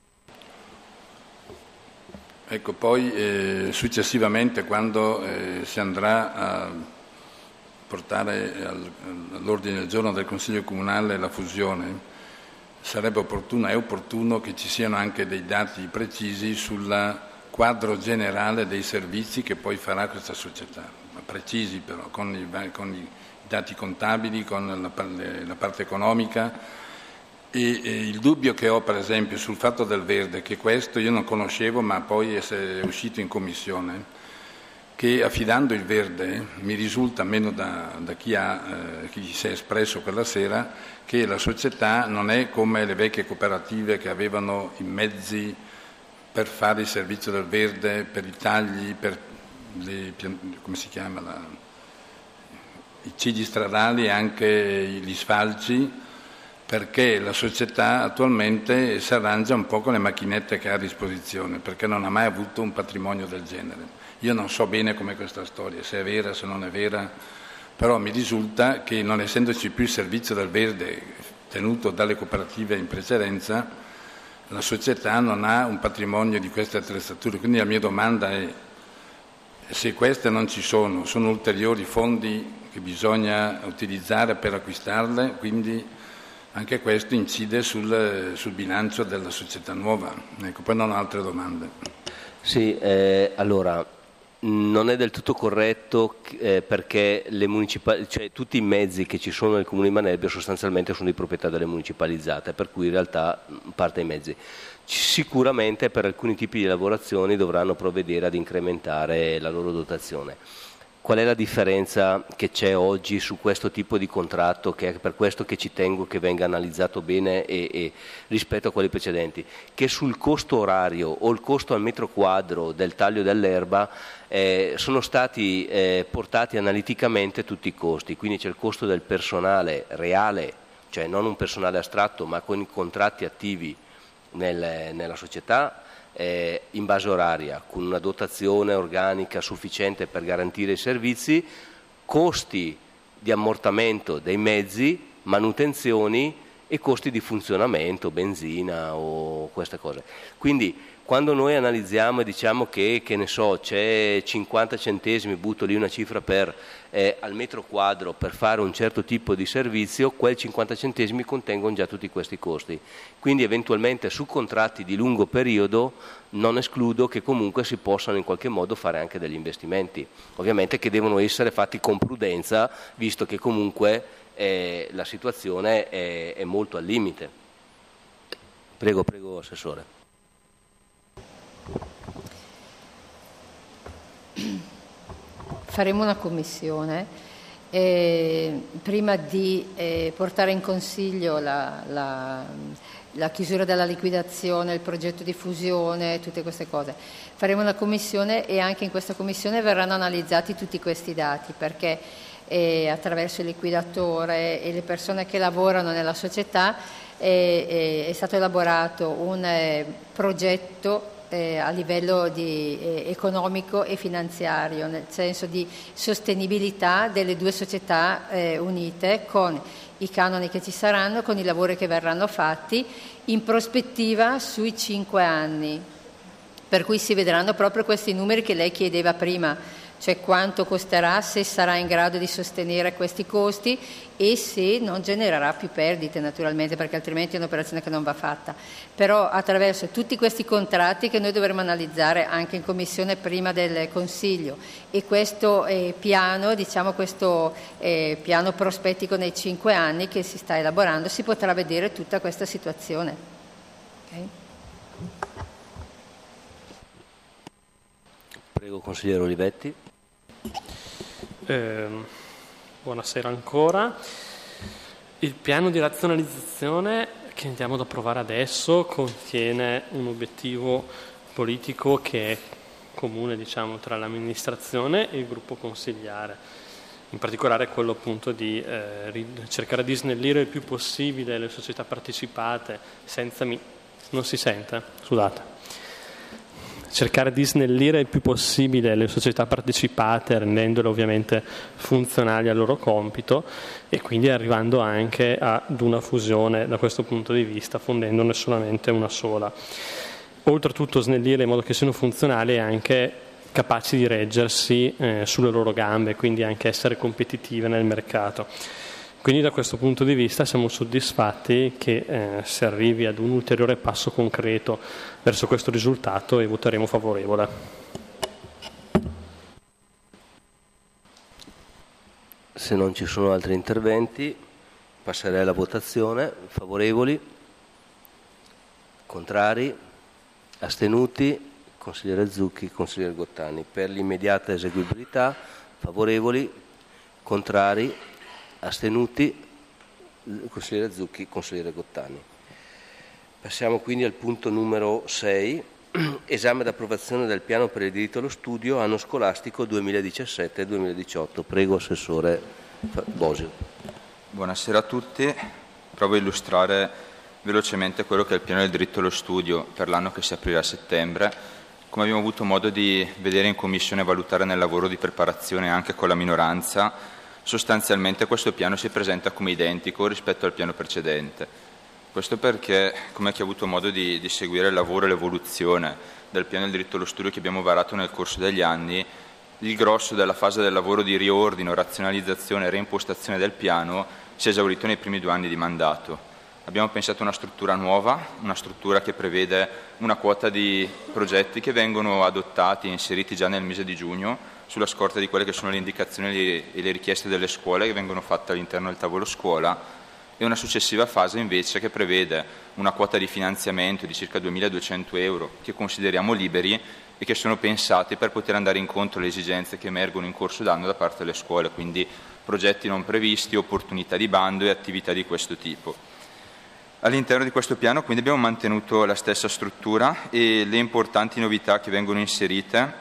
Ecco, poi successivamente, quando si andrà a portare all'ordine del giorno del Consiglio Comunale la fusione, sarebbe opportuno che ci siano anche dei dati precisi sul quadro generale dei servizi che poi farà questa società. Precisi però, con i dati contabili, con la parte economica, e il dubbio che ho per esempio sul fatto del verde, che questo io non conoscevo ma poi è uscito in commissione, che affidando il verde mi risulta, almeno da chi si è espresso quella sera, che la società non è come le vecchie cooperative che avevano i mezzi per fare il servizio del verde, per i tagli, per come si chiama, i cigli stradali e anche gli sfalci, perché la società attualmente si arrangia un po' con le macchinette che ha a disposizione, perché non ha mai avuto un patrimonio del genere. Io non so bene com'è questa storia, se è vera, se non è vera, però mi risulta che, non essendoci più il servizio del verde tenuto dalle cooperative in precedenza, la società non ha un patrimonio di queste attrezzature. Quindi la mia domanda è: se queste non ci sono ulteriori fondi che bisogna utilizzare per acquistarle, quindi anche questo incide sul bilancio della società nuova. Ecco, poi non ho altre domande. Sì, allora, non è del tutto corretto perché cioè, tutti i mezzi che ci sono nel Comune di Manerbio sostanzialmente sono di proprietà delle municipalizzate, per cui in realtà parte dei mezzi. Sicuramente per alcuni tipi di lavorazioni dovranno provvedere ad incrementare la loro dotazione. Qual è la differenza che c'è oggi su questo tipo di contratto, che è per questo che ci tengo che venga analizzato bene e rispetto a quelli precedenti? Che sul costo orario o il costo al metro quadro del taglio dell'erba sono stati portati analiticamente tutti i costi, quindi c'è il costo del personale reale, cioè non un personale astratto ma con i contratti attivi nella società, in base oraria, con una dotazione organica sufficiente per garantire i servizi, costi di ammortamento dei mezzi, manutenzioni e costi di funzionamento, benzina o queste cose. Quindi quando noi analizziamo e diciamo che ne so, c'è 50 centesimi, butto lì una cifra al metro quadro per fare un certo tipo di servizio, quei 50 centesimi contengono già tutti questi costi. Quindi eventualmente su contratti di lungo periodo non escludo che comunque si possano in qualche modo fare anche degli investimenti, ovviamente che devono essere fatti con prudenza, visto che comunque la situazione è molto al limite. Prego, Assessore. Faremo una commissione prima di portare in consiglio la chiusura della liquidazione, il progetto di fusione, tutte queste cose. Faremo una commissione e anche in questa commissione verranno analizzati tutti questi dati, perché attraverso il liquidatore e le persone che lavorano nella società è stato elaborato un progetto a livello economico e finanziario, nel senso di sostenibilità delle due società unite, con i canoni che ci saranno, con i lavori che verranno fatti in prospettiva sui 5 anni, per cui si vedranno proprio questi numeri che lei chiedeva prima, cioè quanto costerà, se sarà in grado di sostenere questi costi e se non genererà più perdite, naturalmente, perché altrimenti è un'operazione che non va fatta. Però attraverso tutti questi contratti che noi dovremo analizzare anche in commissione prima del Consiglio e questo piano, questo piano prospettico nei 5 anni che si sta elaborando, si potrà vedere tutta questa situazione. Okay? Prego, consigliere Olivetti. Buonasera ancora. Il piano di razionalizzazione che andiamo ad approvare adesso contiene un obiettivo politico che è comune, tra l'amministrazione e il gruppo consigliare, in particolare quello appunto di cercare di snellire il più possibile le società partecipate non si sente? Scusate. Cercare di snellire il più possibile le società partecipate, rendendole ovviamente funzionali al loro compito e quindi arrivando anche ad una fusione da questo punto di vista, fondendone solamente una sola. Oltretutto snellire in modo che siano funzionali e anche capaci di reggersi sulle loro gambe, quindi anche essere competitive nel mercato. Quindi da questo punto di vista siamo soddisfatti che si arrivi ad un ulteriore passo concreto verso questo risultato e voteremo favorevole. Se non ci sono altri interventi passerei alla votazione. Favorevoli? Contrari? Astenuti? Consigliere Zucchi, consigliere Gottani. Per l'immediata eseguibilità, favorevoli? Contrari? Astenuti? Consigliere Zucchi, consigliere Gottani. Passiamo quindi al punto numero 6, esame ed approvazione del piano per il diritto allo studio anno scolastico 2017-2018. Prego, Assessore Bosio. Buonasera a tutti. Provo a illustrare velocemente quello che è il piano del diritto allo studio per l'anno che si aprirà a settembre. Come abbiamo avuto modo di vedere in Commissione e valutare nel lavoro di preparazione anche con la minoranza, sostanzialmente questo piano si presenta come identico rispetto al piano precedente. Questo perché, come chi ha avuto modo di seguire il lavoro e l'evoluzione del piano del diritto allo studio che abbiamo varato nel corso degli anni, il grosso della fase del lavoro di riordino, razionalizzazione e reimpostazione del piano si è esaurito nei primi 2 anni di mandato. Abbiamo pensato a una struttura nuova, una struttura che prevede una quota di progetti che vengono adottati e inseriti già nel mese di giugno, sulla scorta di quelle che sono le indicazioni e le richieste delle scuole che vengono fatte all'interno del tavolo scuola, e una successiva fase invece che prevede una quota di finanziamento di circa 2.200 euro che consideriamo liberi e che sono pensati per poter andare incontro alle esigenze che emergono in corso d'anno da parte delle scuole, quindi progetti non previsti, opportunità di bando e attività di questo tipo. All'interno di questo piano quindi abbiamo mantenuto la stessa struttura e le importanti novità che vengono inserite,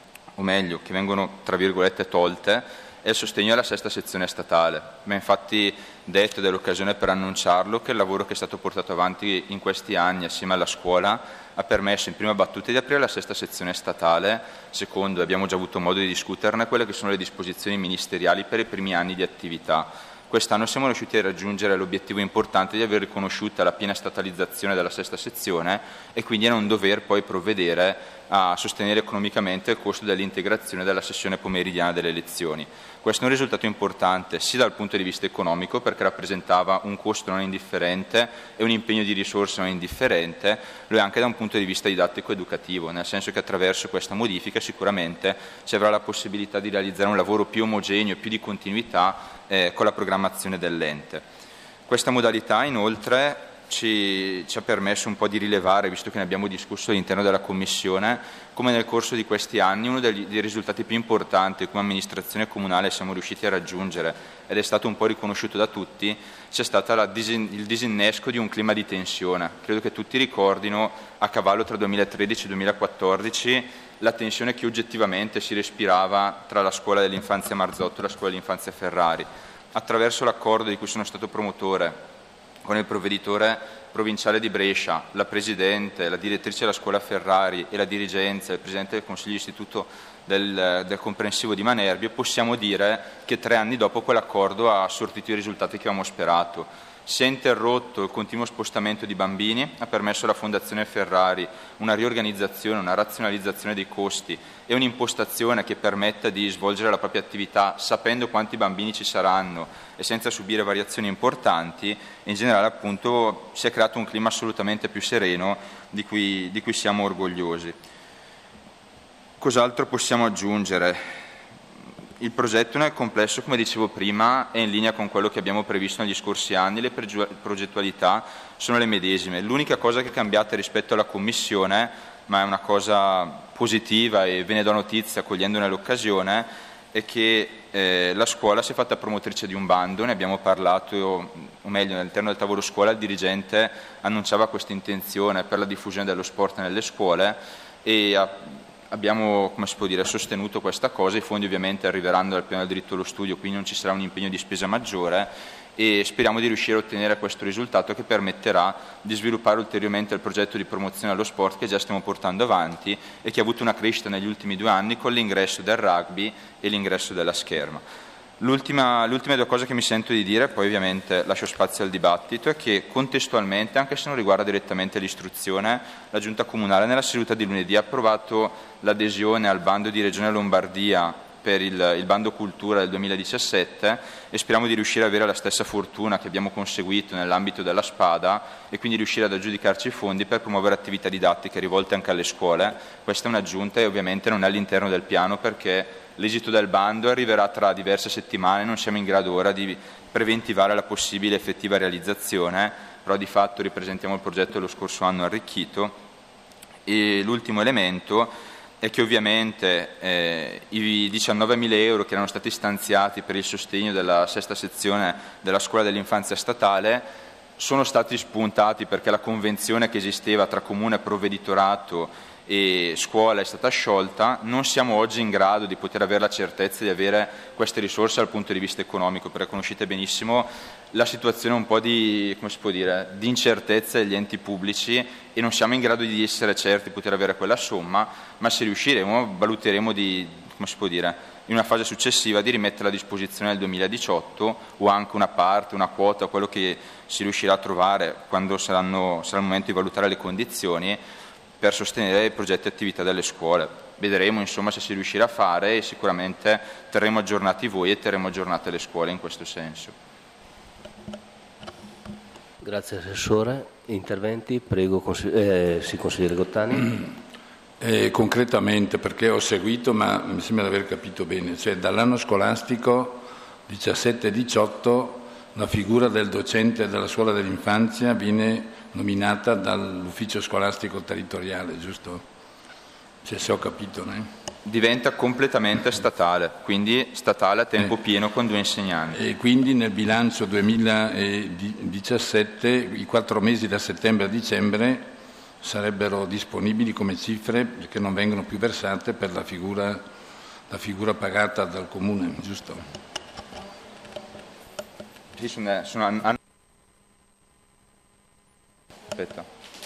o meglio, che vengono tra virgolette tolte, è il sostegno alla sesta sezione statale. Mi ha infatti detto, ed è l'occasione per annunciarlo, che il lavoro che è stato portato avanti in questi anni assieme alla scuola ha permesso in prima battuta di aprire la sesta sezione statale, secondo, abbiamo già avuto modo di discuterne, quelle che sono le disposizioni ministeriali per i primi anni di attività. Quest'anno siamo riusciti a raggiungere l'obiettivo importante di aver riconosciuta la piena statalizzazione della sesta sezione e quindi a non dover poi provvedere a sostenere economicamente il costo dell'integrazione della sessione pomeridiana delle lezioni. Questo è un risultato importante sia dal punto di vista economico, perché rappresentava un costo non indifferente e un impegno di risorse non indifferente, lo è anche da un punto di vista didattico-educativo, nel senso che attraverso questa modifica sicuramente si avrà la possibilità di realizzare un lavoro più omogeneo, più di continuità con la programmazione dell'ente. Questa modalità inoltre ci ha permesso un po' di rilevare, visto che ne abbiamo discusso all'interno della Commissione, come nel corso di questi anni uno dei risultati più importanti che come amministrazione comunale siamo riusciti a raggiungere, ed è stato un po' riconosciuto da tutti, sia stato il disinnesco di un clima di tensione. Credo che tutti ricordino, a cavallo tra 2013 e 2014, la tensione che oggettivamente si respirava tra la scuola dell'infanzia Marzotto e la scuola dell'infanzia Ferrari. Attraverso l'accordo di cui sono stato promotore con il provveditore provinciale di Brescia, la Presidente, la direttrice della scuola Ferrari e la dirigenza, il Presidente del Consiglio Istituto del Comprensivo di Manerbio, possiamo dire che 3 anni dopo quell'accordo ha sortito i risultati che avevamo sperato. Si è interrotto il continuo spostamento di bambini, ha permesso alla Fondazione Ferrari una riorganizzazione, una razionalizzazione dei costi e un'impostazione che permetta di svolgere la propria attività sapendo quanti bambini ci saranno e senza subire variazioni importanti. In generale appunto si è creato un clima assolutamente più sereno di cui siamo orgogliosi. Cos'altro possiamo aggiungere? Il progetto nel complesso, come dicevo prima, è in linea con quello che abbiamo previsto negli scorsi anni, le progettualità sono le medesime. L'unica cosa che è cambiata rispetto alla Commissione, ma è una cosa positiva e ve ne do notizia cogliendone l'occasione, è che la scuola si è fatta promotrice di un bando, ne abbiamo parlato, o meglio all'interno del tavolo scuola il dirigente annunciava questa intenzione per la diffusione dello sport nelle scuole e abbiamo, come si può dire, sostenuto questa cosa. I fondi ovviamente arriveranno dal piano del diritto allo studio, quindi non ci sarà un impegno di spesa maggiore e speriamo di riuscire a ottenere questo risultato che permetterà di sviluppare ulteriormente il progetto di promozione allo sport che già stiamo portando avanti e che ha avuto una crescita negli ultimi 2 anni con l'ingresso del rugby e l'ingresso della scherma. L'ultima 2 cose che mi sento di dire, poi ovviamente lascio spazio al dibattito, è che contestualmente, anche se non riguarda direttamente l'istruzione, la Giunta Comunale nella seduta di lunedì ha approvato l'adesione al bando di Regione Lombardia per il bando cultura del 2017 e speriamo di riuscire ad avere la stessa fortuna che abbiamo conseguito nell'ambito della Spada e quindi riuscire ad aggiudicarci i fondi per promuovere attività didattiche rivolte anche alle scuole. Questa è un'aggiunta e ovviamente non è all'interno del piano perché l'esito del bando arriverà tra diverse settimane, non siamo in grado ora di preventivare la possibile effettiva realizzazione, però di fatto ripresentiamo il progetto dello scorso anno arricchito. E l'ultimo elemento è che ovviamente i 19.000 euro che erano stati stanziati per il sostegno della sesta sezione della scuola dell'infanzia statale sono stati spuntati perché la convenzione che esisteva tra comune e provveditorato e scuola è stata sciolta. Non siamo oggi in grado di poter avere la certezza di avere queste risorse dal punto di vista economico, perché conoscete benissimo la situazione un po' di, come si può dire, di incertezza degli enti pubblici e non siamo in grado di essere certi di poter avere quella somma, ma se riusciremo valuteremo di, come si può dire, in una fase successiva di rimetterla a disposizione nel 2018 o anche una parte, una quota, quello che si riuscirà a trovare quando sarà il momento di valutare le condizioni per sostenere i progetti e attività delle scuole. Vedremo insomma se si riuscirà a fare e sicuramente terremo aggiornati voi e terremo aggiornate le scuole in questo senso. Grazie Assessore. Interventi? Prego, consigliere Gottani. Concretamente, perché ho seguito, ma mi sembra di aver capito bene, cioè dall'anno scolastico 17-18 la figura del docente della scuola dell'infanzia viene nominata dall'ufficio scolastico territoriale, giusto? Cioè, se ho capito, no? Diventa completamente statale, quindi statale a tempo pieno con 2 insegnanti. E quindi nel bilancio 2017 i 4 mesi da settembre a dicembre sarebbero disponibili come cifre perché non vengono più versate per la figura pagata dal Comune, giusto? Sì, Aspetta.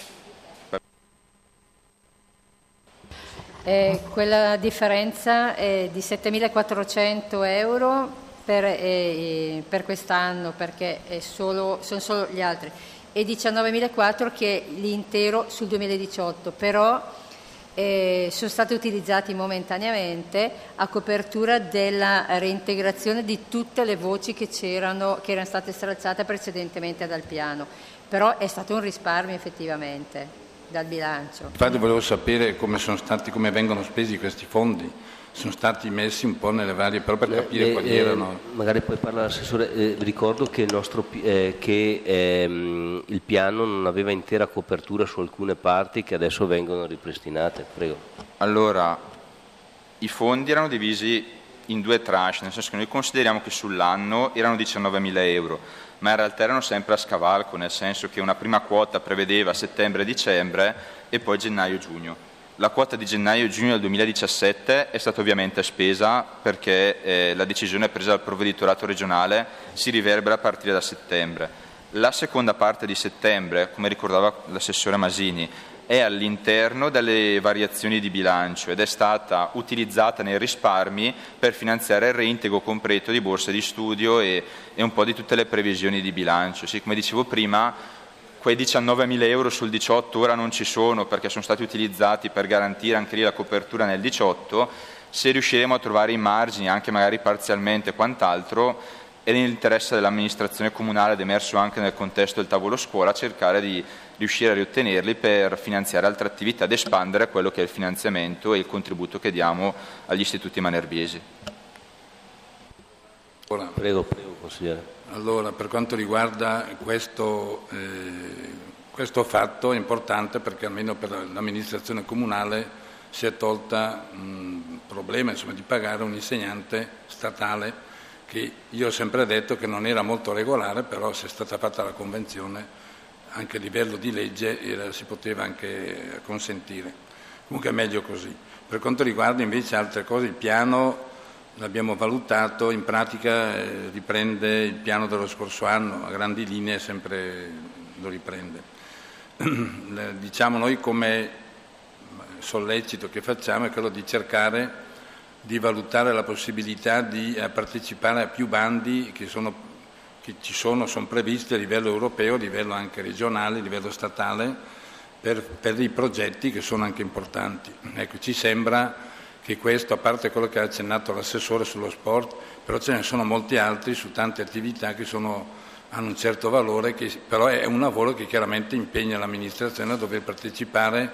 Quella differenza è di 7.400 euro per quest'anno, perché sono solo gli altri, e 19.400 che è l'intero sul 2018, però sono stati utilizzati momentaneamente a copertura della reintegrazione di tutte le voci che erano state stralciate precedentemente dal piano, però è stato un risparmio effettivamente dal bilancio. Infatti volevo sapere come vengono spesi questi fondi. Sono stati messi un po' nelle varie, però per capire quali erano. Magari poi parla l'assessore. Ricordo che il piano non aveva intera copertura su alcune parti che adesso vengono ripristinate. Prego. Allora, i fondi erano divisi in 2 tranche, nel senso che noi consideriamo che sull'anno erano 19.000 euro, ma in realtà erano sempre a scavalco, nel senso che una prima quota prevedeva settembre e dicembre e poi gennaio-giugno. La quota di gennaio-giugno del 2017 è stata ovviamente spesa perché la decisione presa dal provveditorato regionale si riverbera a partire da settembre. La seconda parte di settembre, come ricordava l'assessore Masini, è all'interno delle variazioni di bilancio ed è stata utilizzata nei risparmi per finanziare il reintegro completo di borse di studio e un po' di tutte le previsioni di bilancio. Sì, come dicevo prima, quei 19.000 euro sul 18 ora non ci sono perché sono stati utilizzati per garantire anche lì la copertura nel 18. Se riusciremo a trovare i margini, anche magari parzialmente e quant'altro, è nell'interesse dell'amministrazione comunale ed emerso anche nel contesto del tavolo scuola cercare di riuscire a riottenerli per finanziare altre attività ed espandere quello che è il finanziamento e il contributo che diamo agli istituti manerbiesi. Prego, consigliere. Allora, per quanto riguarda questo fatto è importante perché almeno per l'amministrazione comunale si è tolta il problema di pagare un insegnante statale che io ho sempre detto che non era molto regolare, però se è stata fatta la convenzione anche a livello di legge si poteva anche consentire. Comunque è meglio così. Per quanto riguarda invece altre cose, il piano l'abbiamo valutato, in pratica riprende il piano dello scorso anno, a grandi linee sempre lo riprende. Diciamo noi come sollecito che facciamo è quello di cercare di valutare la possibilità di partecipare a più bandi che sono previsti a livello europeo, a livello anche regionale, a livello statale, per i progetti che sono anche importanti. Ecco, ci sembra che questo, a parte quello che ha accennato l'assessore sullo sport, però ce ne sono molti altri su tante attività che hanno un certo valore, che però è un lavoro che chiaramente impegna l'amministrazione a dover partecipare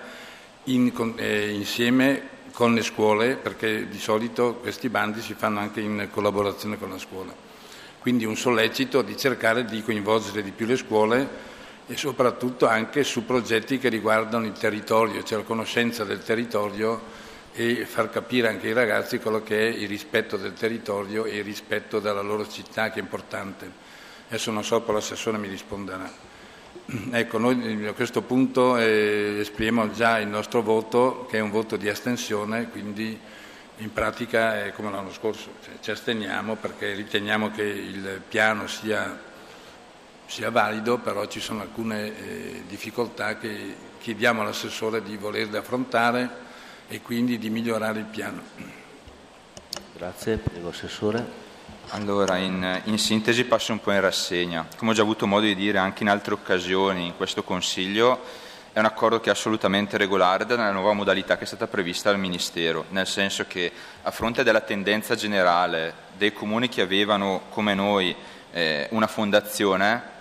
insieme con le scuole, perché di solito questi bandi si fanno anche in collaborazione con la scuola. Quindi un sollecito di cercare di coinvolgere di più le scuole e soprattutto anche su progetti che riguardano il territorio, cioè la conoscenza del territorio e far capire anche ai ragazzi quello che è il rispetto del territorio e il rispetto della loro città, che è importante. Adesso non so, poi l'assessore mi risponderà. Ecco, noi a questo punto esprimiamo già il nostro voto, che è un voto di astensione, quindi in pratica è come l'anno scorso, cioè, ci asteniamo perché riteniamo che il piano sia valido, però ci sono alcune difficoltà che chiediamo all'assessore di volerle affrontare e quindi di migliorare il piano. Grazie, prego Assessore. Allora, in sintesi passo un po' in rassegna. Come ho già avuto modo di dire anche in altre occasioni in questo Consiglio, è un accordo che è assolutamente regolare nella nuova modalità che è stata prevista dal Ministero, nel senso che a fronte della tendenza generale dei comuni che avevano, come noi, una fondazione,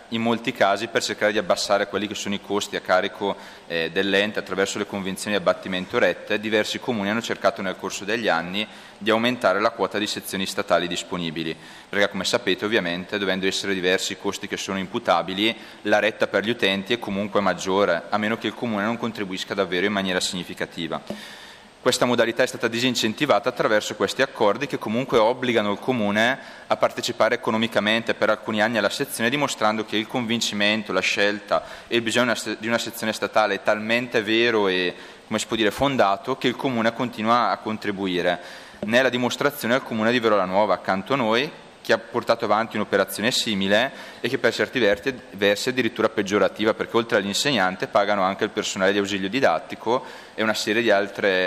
in molti casi, per cercare di abbassare quelli che sono i costi a carico dell'ente attraverso le convenzioni di abbattimento rette, diversi comuni hanno cercato nel corso degli anni di aumentare la quota di sezioni statali disponibili, perché come sapete ovviamente, dovendo essere diversi i costi che sono imputabili, la retta per gli utenti è comunque maggiore, a meno che il comune non contribuisca davvero in maniera significativa. Questa modalità è stata disincentivata attraverso questi accordi che comunque obbligano il Comune a partecipare economicamente per alcuni anni alla sezione, dimostrando che il convincimento, la scelta e il bisogno di una sezione statale è talmente vero e, come si può dire, fondato, che il Comune continua a contribuire. Ne è la dimostrazione il Comune di Verolanuova, accanto a noi, che ha portato avanti un'operazione simile e che per certi versi è addirittura peggiorativa, perché oltre all'insegnante pagano anche il personale di ausilio didattico e una serie di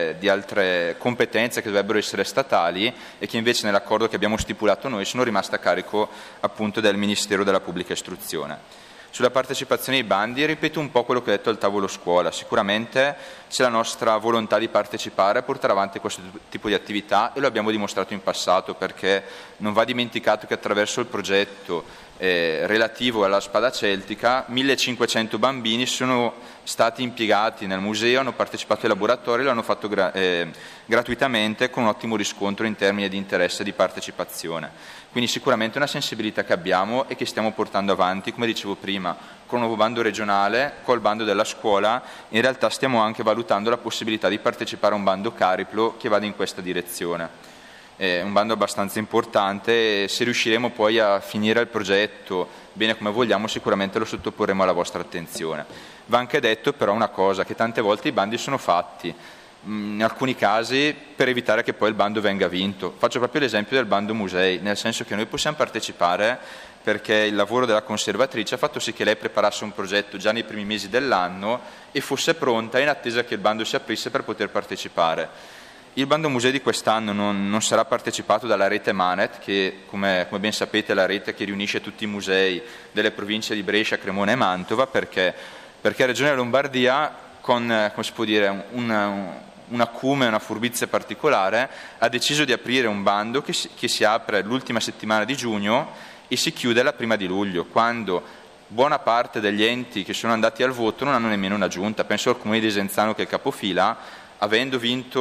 altre competenze che dovrebbero essere statali e che invece nell'accordo che abbiamo stipulato noi sono rimaste a carico appunto del Ministero della Pubblica Istruzione. Sulla partecipazione ai bandi ripeto un po' quello che ho detto al tavolo scuola. Sicuramente c'è la nostra volontà di partecipare a portare avanti questo tipo di attività e lo abbiamo dimostrato in passato, perché non va dimenticato che attraverso il progetto relativo alla spada celtica 1500 bambini sono stati impiegati nel museo, hanno partecipato ai laboratori e l'hanno fatto gratuitamente con un ottimo riscontro in termini di interesse e di partecipazione. Quindi sicuramente una sensibilità che abbiamo e che stiamo portando avanti, come dicevo prima, con un nuovo bando regionale, col bando della scuola. In realtà stiamo anche valutando la possibilità di partecipare a un bando Cariplo che vada in questa direzione. È un bando abbastanza importante e se riusciremo poi a finire il progetto bene come vogliamo sicuramente lo sottoporremo alla vostra attenzione. Va anche detto però una cosa, che tante volte i bandi sono fatti in alcuni casi per evitare che poi il bando venga vinto. Faccio proprio l'esempio del bando musei, nel senso che noi possiamo partecipare perché il lavoro della conservatrice ha fatto sì che lei preparasse un progetto già nei primi mesi dell'anno e fosse pronta in attesa che il bando si aprisse per poter partecipare. Il bando musei di quest'anno non sarà partecipato dalla rete Manet, che come ben sapete è la rete che riunisce tutti i musei delle province di Brescia, Cremona e Mantova, perché Regione Lombardia, con come si può dire, un acume, una furbizia particolare, ha deciso di aprire un bando che si apre l'ultima settimana di giugno e si chiude la prima di luglio, quando buona parte degli enti che sono andati al voto non hanno nemmeno una giunta. Penso al comune di Desenzano, che è il capofila, essendo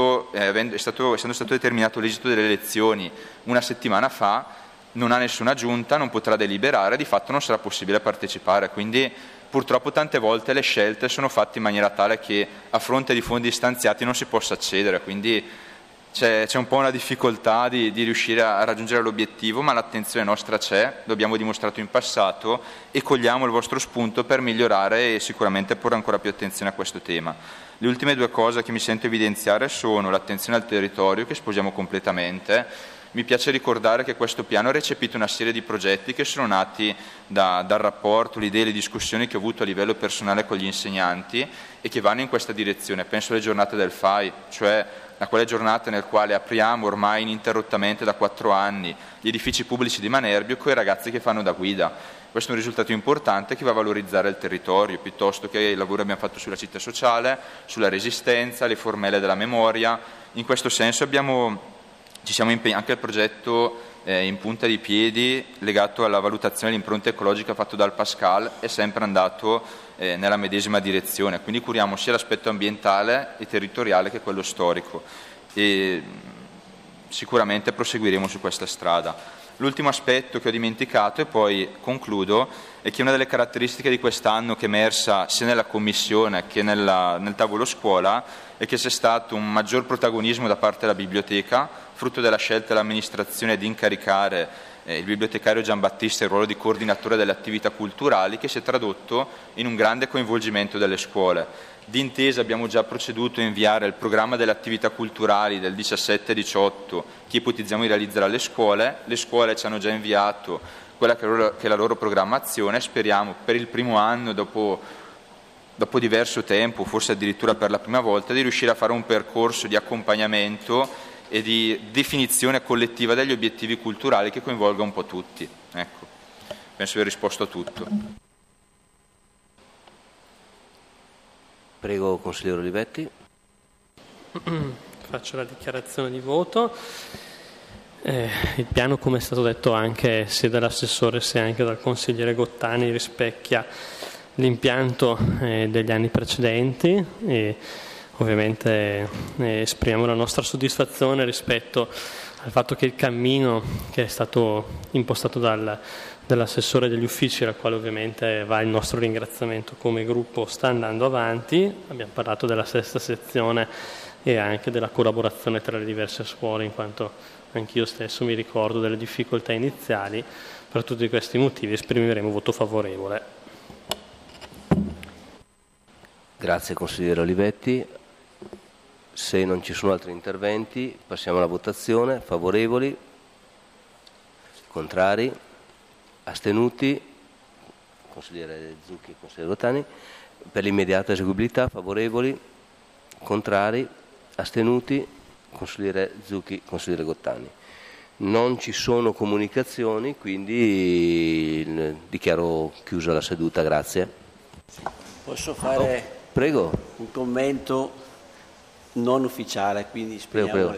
stato determinato l'esito delle elezioni una settimana fa, non ha nessuna giunta, non potrà deliberare, di fatto non sarà possibile partecipare. Quindi purtroppo tante volte le scelte sono fatte in maniera tale che a fronte di fondi stanziati non si possa accedere, quindi c'è un po' una difficoltà di riuscire a raggiungere l'obiettivo, ma l'attenzione nostra c'è, lo abbiamo dimostrato in passato e cogliamo il vostro spunto per migliorare e sicuramente porre ancora più attenzione a questo tema. Le ultime due cose che mi sento evidenziare sono l'attenzione al territorio, che sposiamo completamente. Mi piace ricordare che questo piano ha recepito una serie di progetti che sono nati dal rapporto, le idee e le discussioni che ho avuto a livello personale con gli insegnanti e che vanno in questa direzione. Penso alle giornate del FAI, cioè a quelle giornate nel quale apriamo ormai ininterrottamente da 4 anni gli edifici pubblici di Manerbio con i ragazzi che fanno da guida. Questo è un risultato importante che va a valorizzare il territorio, piuttosto che il lavoro che abbiamo fatto sulla città sociale, sulla resistenza, le formelle della memoria. In questo senso ci siamo impegnati anche al progetto in punta di piedi legato alla valutazione dell'impronta ecologica fatto dal Pascal, è sempre andato nella medesima direzione, quindi curiamo sia l'aspetto ambientale e territoriale che quello storico e sicuramente proseguiremo su questa strada. L'ultimo aspetto che ho dimenticato e poi concludo è che una delle caratteristiche di quest'anno che è emersa sia nella commissione che nel tavolo scuola è che c'è stato un maggior protagonismo da parte della biblioteca, frutto della scelta dell'amministrazione di incaricare il bibliotecario Giambattista il ruolo di coordinatore delle attività culturali, che si è tradotto in un grande coinvolgimento delle scuole. D'intesa abbiamo già proceduto a inviare il programma delle attività culturali del 17-18 che ipotizziamo di realizzare alle scuole. Le scuole ci hanno già inviato quella che è la loro programmazione. Speriamo per il primo anno, dopo diverso tempo, forse addirittura per la prima volta, di riuscire a fare un percorso di accompagnamento e di definizione collettiva degli obiettivi culturali che coinvolga un po' tutti. Ecco, penso di aver risposto a tutto. Prego, consigliere Olivetti. Faccio la dichiarazione di voto. Il piano, come è stato detto anche sia dall'assessore sia anche dal consigliere Gottani, rispecchia l'impianto degli anni precedenti e ovviamente esprimiamo la nostra soddisfazione rispetto al fatto che il cammino che è stato impostato dall'assessore degli uffici, al quale ovviamente va il nostro ringraziamento come gruppo, sta andando avanti. Abbiamo parlato della sesta sezione e anche della collaborazione tra le diverse scuole, in quanto anch'io stesso mi ricordo delle difficoltà iniziali. Per tutti questi motivi esprimeremo voto favorevole. Grazie consigliere Olivetti. Se non ci sono altri interventi passiamo alla votazione. Favorevoli? Contrari? Astenuti? Consigliere Zucchi e consigliere Gottani. Per l'immediata eseguibilità favorevoli? Contrari? Astenuti? Consigliere Zucchi, consigliere Gottani. Non ci sono comunicazioni, quindi dichiaro chiusa la seduta. Grazie. Posso fare Prego. un commento non ufficiale, quindi speriamo.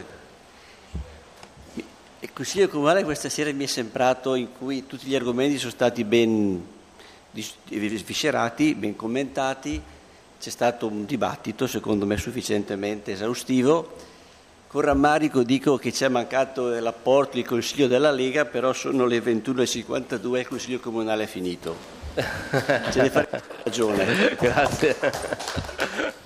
Il Consiglio Comunale questa sera mi è sembrato in cui tutti gli argomenti sono stati ben viscerati, ben commentati, c'è stato un dibattito secondo me sufficientemente esaustivo. Con rammarico dico che ci è mancato l'apporto del Consiglio della Lega, però sono le 21:52 e il Consiglio Comunale è finito. Ce ne faremo ragione. Grazie.